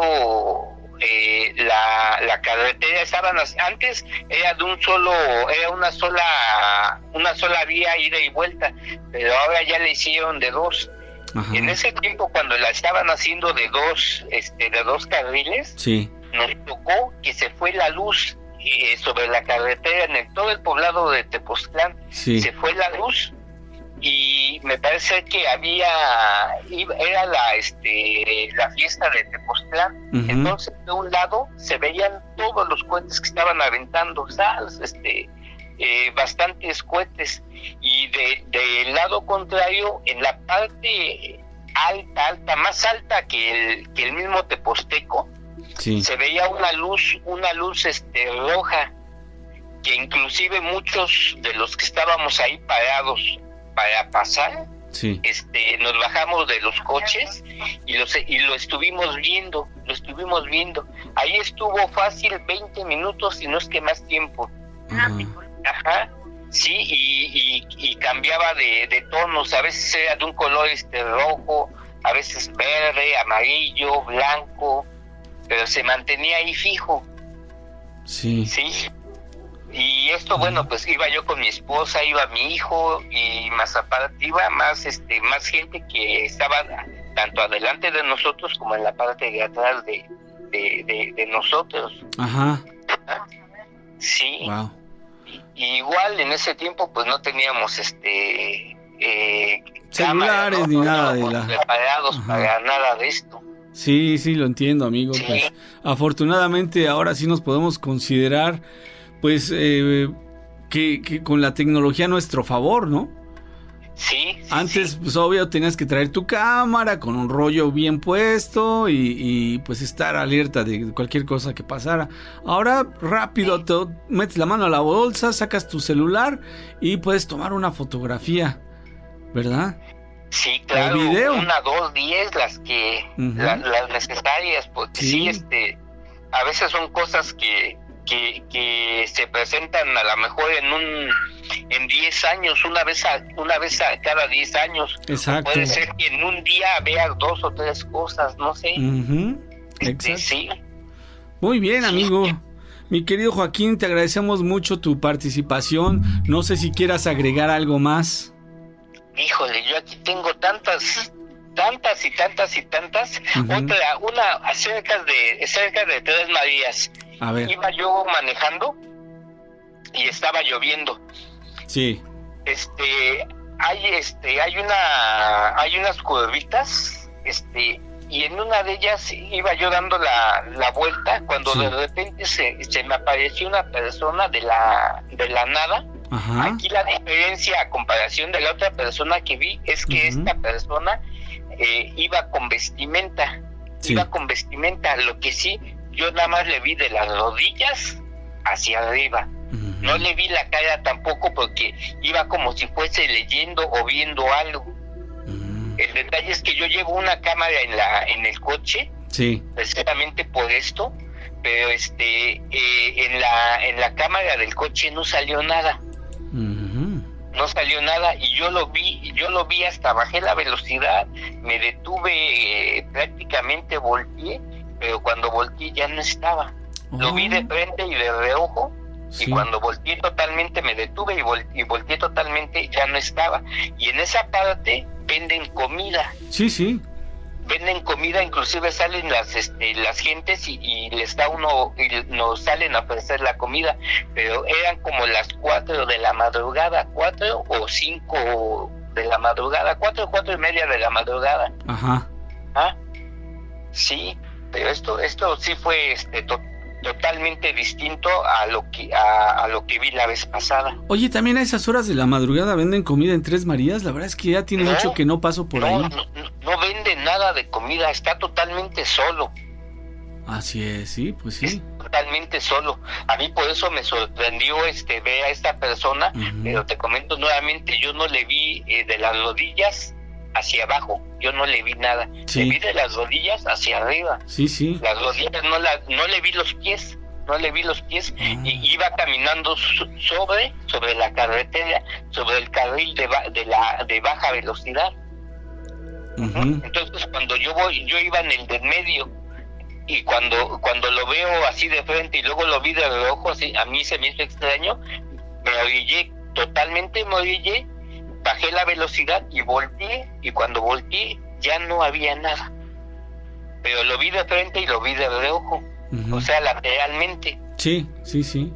eh, la, la carretera. Estaban antes era de un solo, era una sola, una sola vía ida y vuelta, pero ahora ya le hicieron de dos. Ajá. En ese tiempo, cuando la estaban haciendo de dos, este, de dos carriles, sí. nos tocó que se fue la luz eh, sobre la carretera en el, todo el poblado de Tepoztlán. Sí. Se fue la luz. Y me parece que había era la este la fiesta de Tepoztlán. Uh-huh. Entonces de un lado se veían todos los cohetes que estaban aventando, ¿sabes? este eh, bastantes cohetes, y de del lado contrario, en la parte alta alta más alta que el que el mismo Tepozteco, sí. se veía una luz una luz este roja, que inclusive muchos de los que estábamos ahí parados para pasar, sí. este nos bajamos de los coches y los y lo estuvimos viendo, lo estuvimos viendo. Ahí estuvo fácil veinte minutos, si no es que más tiempo. Uh-huh. Ajá. Sí, y, y, y cambiaba de, de tonos, a veces era de un color este rojo, a veces verde, amarillo, blanco, pero se mantenía ahí fijo. Sí. Sí. Y esto, bueno, pues iba yo con mi esposa, iba mi hijo, y más aparte iba más este más gente que estaba tanto adelante de nosotros como en la parte de atrás de de, de, de nosotros. Ajá. Sí. Wow. Y, igual en ese tiempo pues no teníamos este eh, celulares cámara, ¿no? ni no nada de la preparados Ajá. para nada de esto. Sí, sí, lo entiendo, amigo. Sí. Pues, afortunadamente ahora sí nos podemos considerar pues eh, que, que con la tecnología a nuestro favor, ¿no? Sí. sí Antes, sí. pues obvio, tenías que traer tu cámara con un rollo bien puesto y, y pues estar alerta de cualquier cosa que pasara. Ahora, rápido, sí. te metes la mano a la bolsa, sacas tu celular y puedes tomar una fotografía, ¿verdad? Sí, claro. Video. Una, dos, diez, las que, uh-huh. la, las necesarias, porque sí, sí este... a veces son cosas que, que, que se presentan a lo mejor en un en diez años, una vez a, una vez a cada diez años. Exacto. Puede ser que en un día veas dos o tres cosas, no sé. Uh-huh. Este, sí. Muy bien, amigo. Mi querido Joaquín, te agradecemos mucho tu participación. No sé si quieras agregar algo más. Híjole, yo aquí tengo tantas, tantas y tantas y tantas. Uh-huh. Otra, una acerca de, cerca de Tres Marías. A ver. Iba yo manejando y estaba lloviendo. Sí. Este, hay, este, hay una, hay unas curvitas, este. Y en una de ellas iba yo dando la, la vuelta cuando sí. de repente se, se me apareció una persona de la de la nada. Ajá. Aquí la diferencia a comparación de la otra persona que vi es que uh-huh. esta persona eh, iba con vestimenta, sí. iba con vestimenta, lo que sí, yo nada más le vi de las rodillas hacia arriba. Uh-huh. No le vi la cara tampoco porque iba como si fuese leyendo o viendo algo. El detalle es que yo llevo una cámara en la en el coche, sí, precisamente por esto, pero este eh, en la en la cámara del coche no salió nada, uh-huh. no salió nada y yo lo vi, yo lo vi hasta bajé la velocidad, me detuve, eh, prácticamente volteé, pero cuando volteé ya no estaba, oh. lo vi de frente y de reojo. Sí. Y cuando volteé totalmente me detuve y, vol- y volteé totalmente ya no estaba. Y en esa parte venden comida. Sí, sí. Venden comida, inclusive salen las este, las gentes y, y les da uno, y nos salen a ofrecer la comida. Pero eran como las cuatro de la madrugada, cuatro o cinco de la madrugada, cuatro o cuatro y media de la madrugada. Ajá. ¿Ah? Sí, pero esto, esto sí fue este total. totalmente distinto a lo que a, a lo que vi la vez pasada. Oye, también a esas horas de la madrugada venden comida en Tres Marías. La verdad es que ya tiene no, mucho que no paso por no, ahí. No, no, no venden nada de comida, está totalmente solo. Así es, sí, pues sí. Es totalmente solo. A mí por eso me sorprendió este ver a esta persona, uh-huh. pero te comento nuevamente, yo no le vi eh, de las rodillas hacia abajo, yo no le vi nada, sí. le vi de las rodillas hacia arriba, sí, sí, las rodillas no la, no le vi los pies, no le vi los pies, ah. y iba caminando sobre, sobre la carretera, sobre el carril de, de la, de baja velocidad, uh-huh. entonces cuando yo voy, yo iba en el del medio, y cuando, cuando lo veo así de frente, y luego lo vi de reojo, así, a mí se me hizo extraño, me orillé, totalmente me orillé, bajé la velocidad y volteé, y cuando volteé ya no había nada, pero lo vi de frente y lo vi de reojo, uh-huh. o sea, lateralmente. Sí, sí, sí.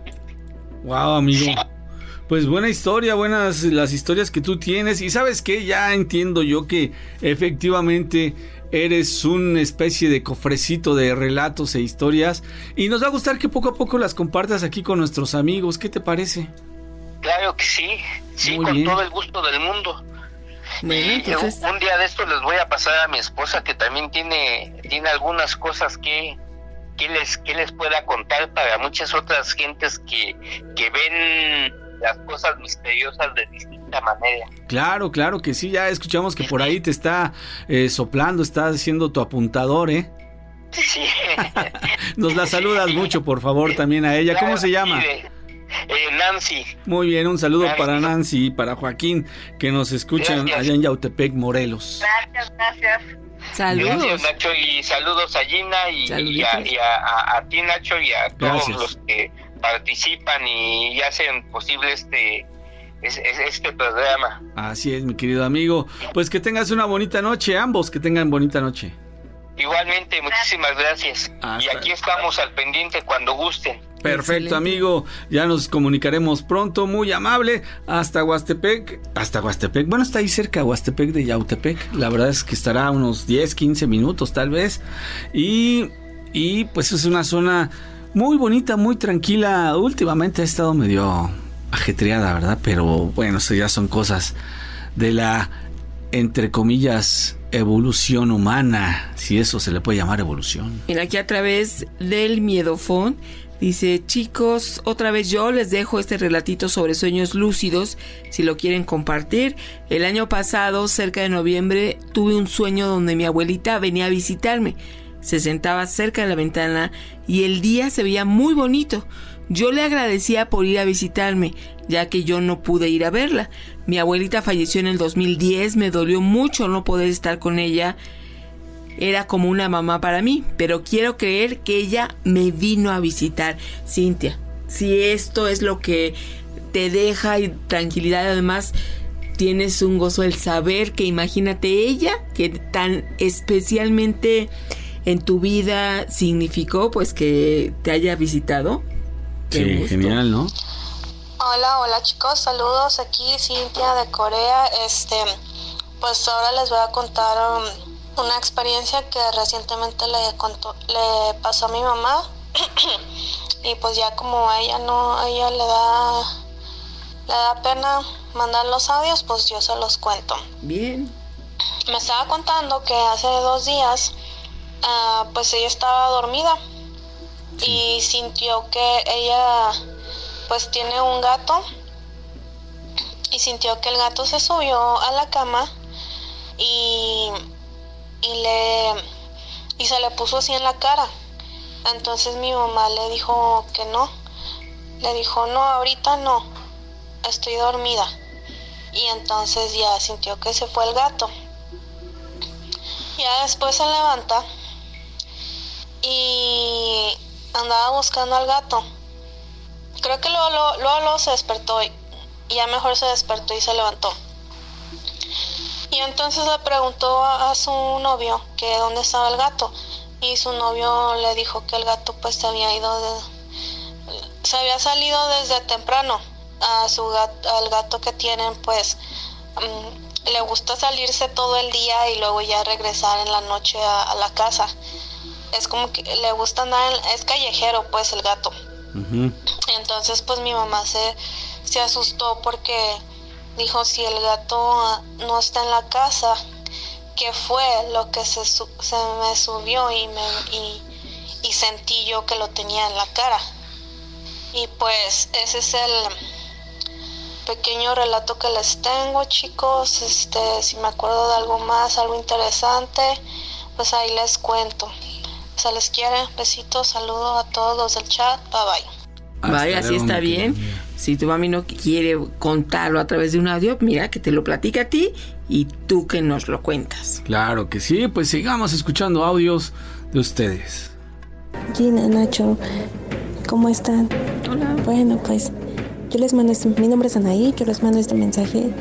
Wow, amigo. Sí. Pues buena historia, buenas las historias que tú tienes, y ¿sabes qué? Ya entiendo yo que efectivamente eres una especie de cofrecito de relatos e historias, y nos va a gustar que poco a poco las compartas aquí con nuestros amigos. ¿Qué te parece? Claro que sí, sí, Muy con bien. Todo el gusto del mundo. Bueno, y entonces... un día de esto les voy a pasar a mi esposa, que también tiene tiene algunas cosas que que les que les pueda contar para muchas otras gentes que que ven las cosas misteriosas de distinta manera. Claro, claro que sí, ya escuchamos que por ahí te está eh, soplando, está haciendo tu apuntador, ¿eh? Sí. Nos la saludas mucho, por favor, también a ella. ¿Cómo se llama? Eh, Nancy. Muy bien, un saludo Nancy. Para Nancy y para Joaquín, que nos escuchan gracias. Allá en Yautepec, Morelos. Gracias, gracias. Saludos. Gracias, Nacho, y saludos a Gina y, y, a, y a, a, a ti, Nacho, y a todos gracias. Los que participan y hacen posible este, este programa. Así es, mi querido amigo. Pues que tengas una bonita noche, ambos que tengan bonita noche. Igualmente, muchísimas gracias. Hasta. Y aquí estamos al pendiente cuando gusten. Perfecto, excelente. Amigo, ya nos comunicaremos pronto, muy amable, hasta Huastepec, hasta Huastepec, bueno, está ahí cerca Huastepec de Yautepec, la verdad es que estará a unos diez, quince minutos tal vez, y, y pues es una zona muy bonita, muy tranquila, últimamente ha estado medio ajetreada, ¿verdad? Pero bueno, eso ya son cosas de la, entre comillas, evolución humana, si eso se le puede llamar evolución. Mira, aquí a través del Miedofón dice: chicos, otra vez yo les dejo este relatito sobre sueños lúcidos, si lo quieren compartir. El año pasado, cerca de noviembre, tuve un sueño donde mi abuelita venía a visitarme. Se sentaba cerca de la ventana y el día se veía muy bonito. Yo le agradecía por ir a visitarme, ya que yo no pude ir a verla. Mi abuelita falleció en el dos mil diez, me dolió mucho no poder estar con ella. Era como una mamá para mí, pero quiero creer que ella me vino a visitar. Cintia, si esto es lo que te deja tranquilidad, además tienes un gozo el saber que, imagínate, ella que tan especialmente en tu vida significó pues que te haya visitado. Sí, genial, ¿no? Hola, hola chicos, saludos, aquí Cintia de Corea. Este, pues ahora les voy a contar um, una experiencia que recientemente le contó, le pasó a mi mamá. Y pues ya como a ella no, a ella le da le da pena mandar los audios, pues yo se los cuento. Bien. Me estaba contando que hace dos días uh, pues ella estaba dormida. Sí. Y sintió que ella pues tiene un gato y sintió que el gato se subió a la cama y, y le y se le puso así en la cara. Entonces mi mamá le dijo que no, le dijo no, ahorita no, estoy dormida. Y entonces ya sintió que se fue el gato. Ya después se levanta y andaba buscando al gato. Creo que luego, luego, luego, luego se despertó y ya mejor se despertó y se levantó. Y entonces le preguntó a, a su novio que dónde estaba el gato. Y su novio le dijo que el gato pues se había ido de, se había salido desde temprano. A su gato, al gato que tienen pues um, le gusta salirse todo el día y luego ya regresar en la noche a, a la casa. Es como que le gusta andar, en, es callejero pues el gato. Uh-huh. Entonces pues mi mamá se, se asustó porque dijo, si el gato no está en la casa, ¿qué fue lo que se, se me subió y, me, y, y sentí yo que lo tenía en la cara? Y pues ese es el pequeño relato que les tengo, chicos. Este, si me acuerdo de algo más, algo interesante, pues ahí les cuento. Se les quiere, besitos, saludos a todos los del chat, bye bye. Vaya, así está bien. Si tu mami no quiere contarlo a través de un audio, mira, que te lo platica a ti y tú que nos lo cuentas. Claro que sí, pues sigamos escuchando audios de ustedes. Gina, Nacho, ¿cómo están? Hola. Bueno, pues yo les mando este, mi nombre es Anaí, yo les mando este mensaje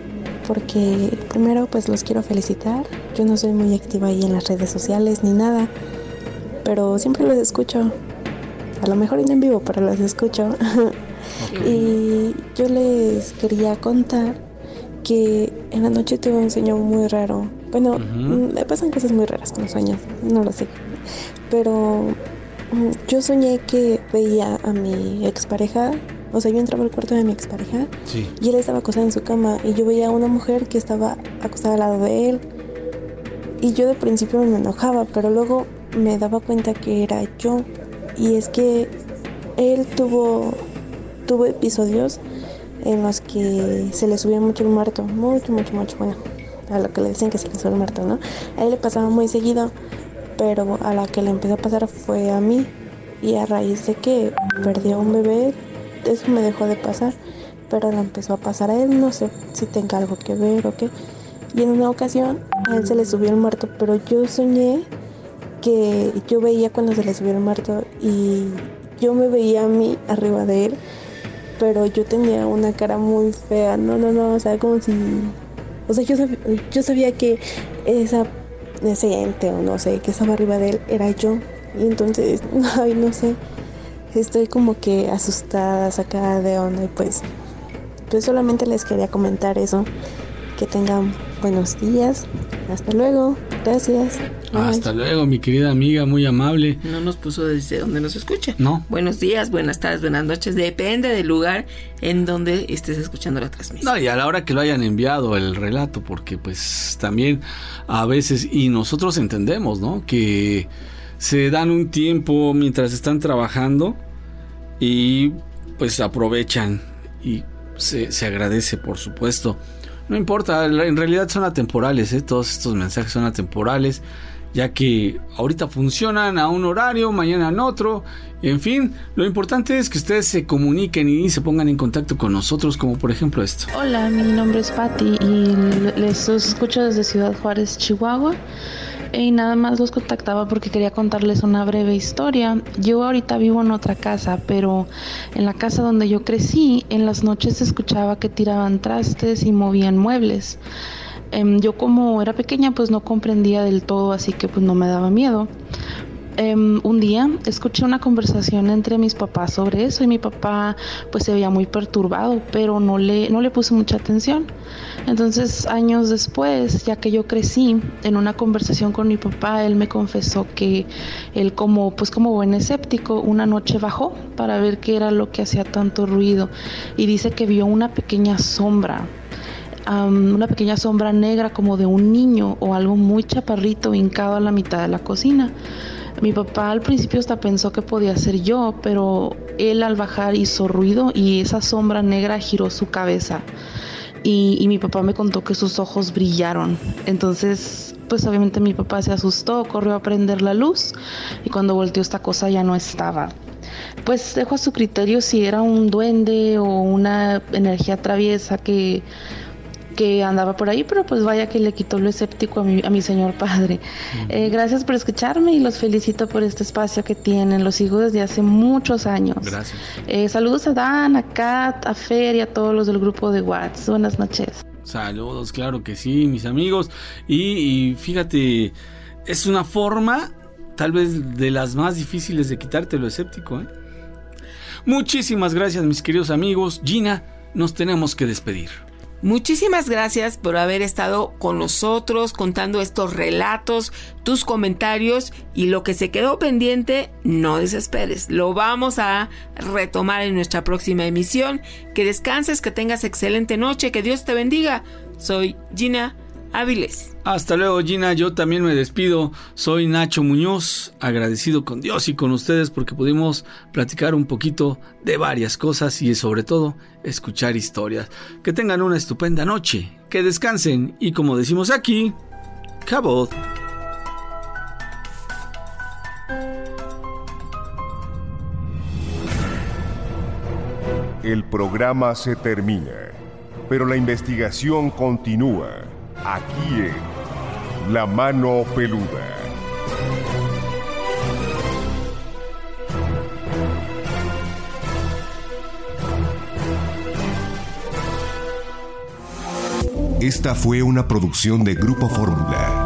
porque primero pues los quiero felicitar. Yo no soy muy activa ahí en las redes sociales ni nada, pero siempre los escucho. A lo mejor en vivo, pero los escucho. Okay. Y yo les quería contar que en la noche tuve un sueño muy raro. Bueno, uh-huh. me pasan cosas muy raras con los sueños, no lo sé. Pero yo soñé que veía a mi expareja. O sea, yo entraba al cuarto de mi expareja, sí, y él estaba acostado en su cama y yo veía a una mujer que estaba acostada al lado de él. Y yo de principio me enojaba, pero luego me daba cuenta que era yo. Y es que él tuvo, tuvo episodios en los que se le subía mucho el muerto, mucho, mucho, mucho, bueno, a lo que le dicen que se le sube el muerto, ¿no? A él le pasaba muy seguido, pero a la que le empezó a pasar fue a mí. Y a raíz de que perdió un bebé, eso me dejó de pasar, pero le empezó a pasar a él, no sé si tenga algo que ver o qué. Y en una ocasión a él se le subió el muerto, pero yo soñé que yo veía cuando se le subió el muerto y yo me veía a mí arriba de él, pero yo tenía una cara muy fea, no, no, no, o sea, como si, o sea, yo sabía, yo sabía que esa, ese ente o no sé, que estaba arriba de él era yo, y entonces, ay, no sé, estoy como que asustada, sacada de onda, y pues, pues solamente les quería comentar eso. Que tengan buenos días. Hasta luego. Gracias. Bye. Hasta luego, mi querida amiga, muy amable. No nos puso desde donde nos escucha. No. Buenos días, buenas tardes, buenas noches. Depende del lugar en donde estés escuchando la transmisión. No, y a la hora que lo hayan enviado el relato, porque pues también a veces, y nosotros entendemos, ¿no? Que se dan un tiempo mientras están trabajando y pues aprovechan y se, se agradece, por supuesto. No importa, en realidad son atemporales, ¿eh? Todos estos mensajes son atemporales ya que ahorita funcionan a un horario, mañana en otro. En fin, lo importante es que ustedes se comuniquen y se pongan en contacto con nosotros, como por ejemplo esto. Hola, mi nombre es Patti y les escucho desde Ciudad Juárez, Chihuahua. Y nada más los contactaba porque quería contarles una breve historia. Yo ahorita vivo en otra casa, pero en la casa donde yo crecí, en las noches se escuchaba que tiraban trastes y movían muebles. Um, yo como era pequeña pues no comprendía del todo, así que pues no me daba miedo. Um, un día escuché una conversación entre mis papás sobre eso y mi papá pues se veía muy perturbado, pero no le, no le puse mucha atención. Entonces años después, ya que yo crecí, en una conversación con mi papá, él me confesó que él como, pues como buen escéptico, una noche bajó para ver qué era lo que hacía tanto ruido y dice que vio una pequeña sombra. Um, una pequeña sombra negra como de un niño o algo muy chaparrito hincado a la mitad de la cocina. Mi papá al principio hasta pensó que podía ser yo, pero él al bajar hizo ruido y esa sombra negra giró su cabeza. Y, y mi papá me contó que sus ojos brillaron. Entonces, pues obviamente mi papá se asustó, corrió a prender la luz y cuando volteó esta cosa ya no estaba. Pues dejo a su criterio si era un duende o una energía traviesa que... que andaba por ahí, pero pues vaya que le quitó lo escéptico a mi, a mi señor padre. Uh-huh. Eh, gracias por escucharme y los felicito por este espacio que tienen. Los sigo desde hace muchos años. Gracias. Eh, saludos a Dan, a Kat, a Fer y a todos los del grupo de WhatsApp. Buenas noches. Saludos, claro que sí, mis amigos. Y, y fíjate, es una forma tal vez de las más difíciles de quitarte lo escéptico, ¿eh? Muchísimas gracias, mis queridos amigos. Gina, nos tenemos que despedir. Muchísimas gracias por haber estado con nosotros contando estos relatos, tus comentarios y lo que se quedó pendiente, no desesperes. Lo vamos a retomar en nuestra próxima emisión. Que descanses, que tengas excelente noche, que Dios te bendiga. Soy Gina Áviles. Hasta luego, Gina. Yo también me despido. Soy Nacho Muñoz, agradecido con Dios y con ustedes porque pudimos platicar un poquito de varias cosas y sobre todo escuchar historias. Que tengan una estupenda noche, que descansen y como decimos aquí, cabot. El programa se termina, pero la investigación continúa. Aquí en La Mano Peluda. Esta fue una producción de Grupo Fórmula.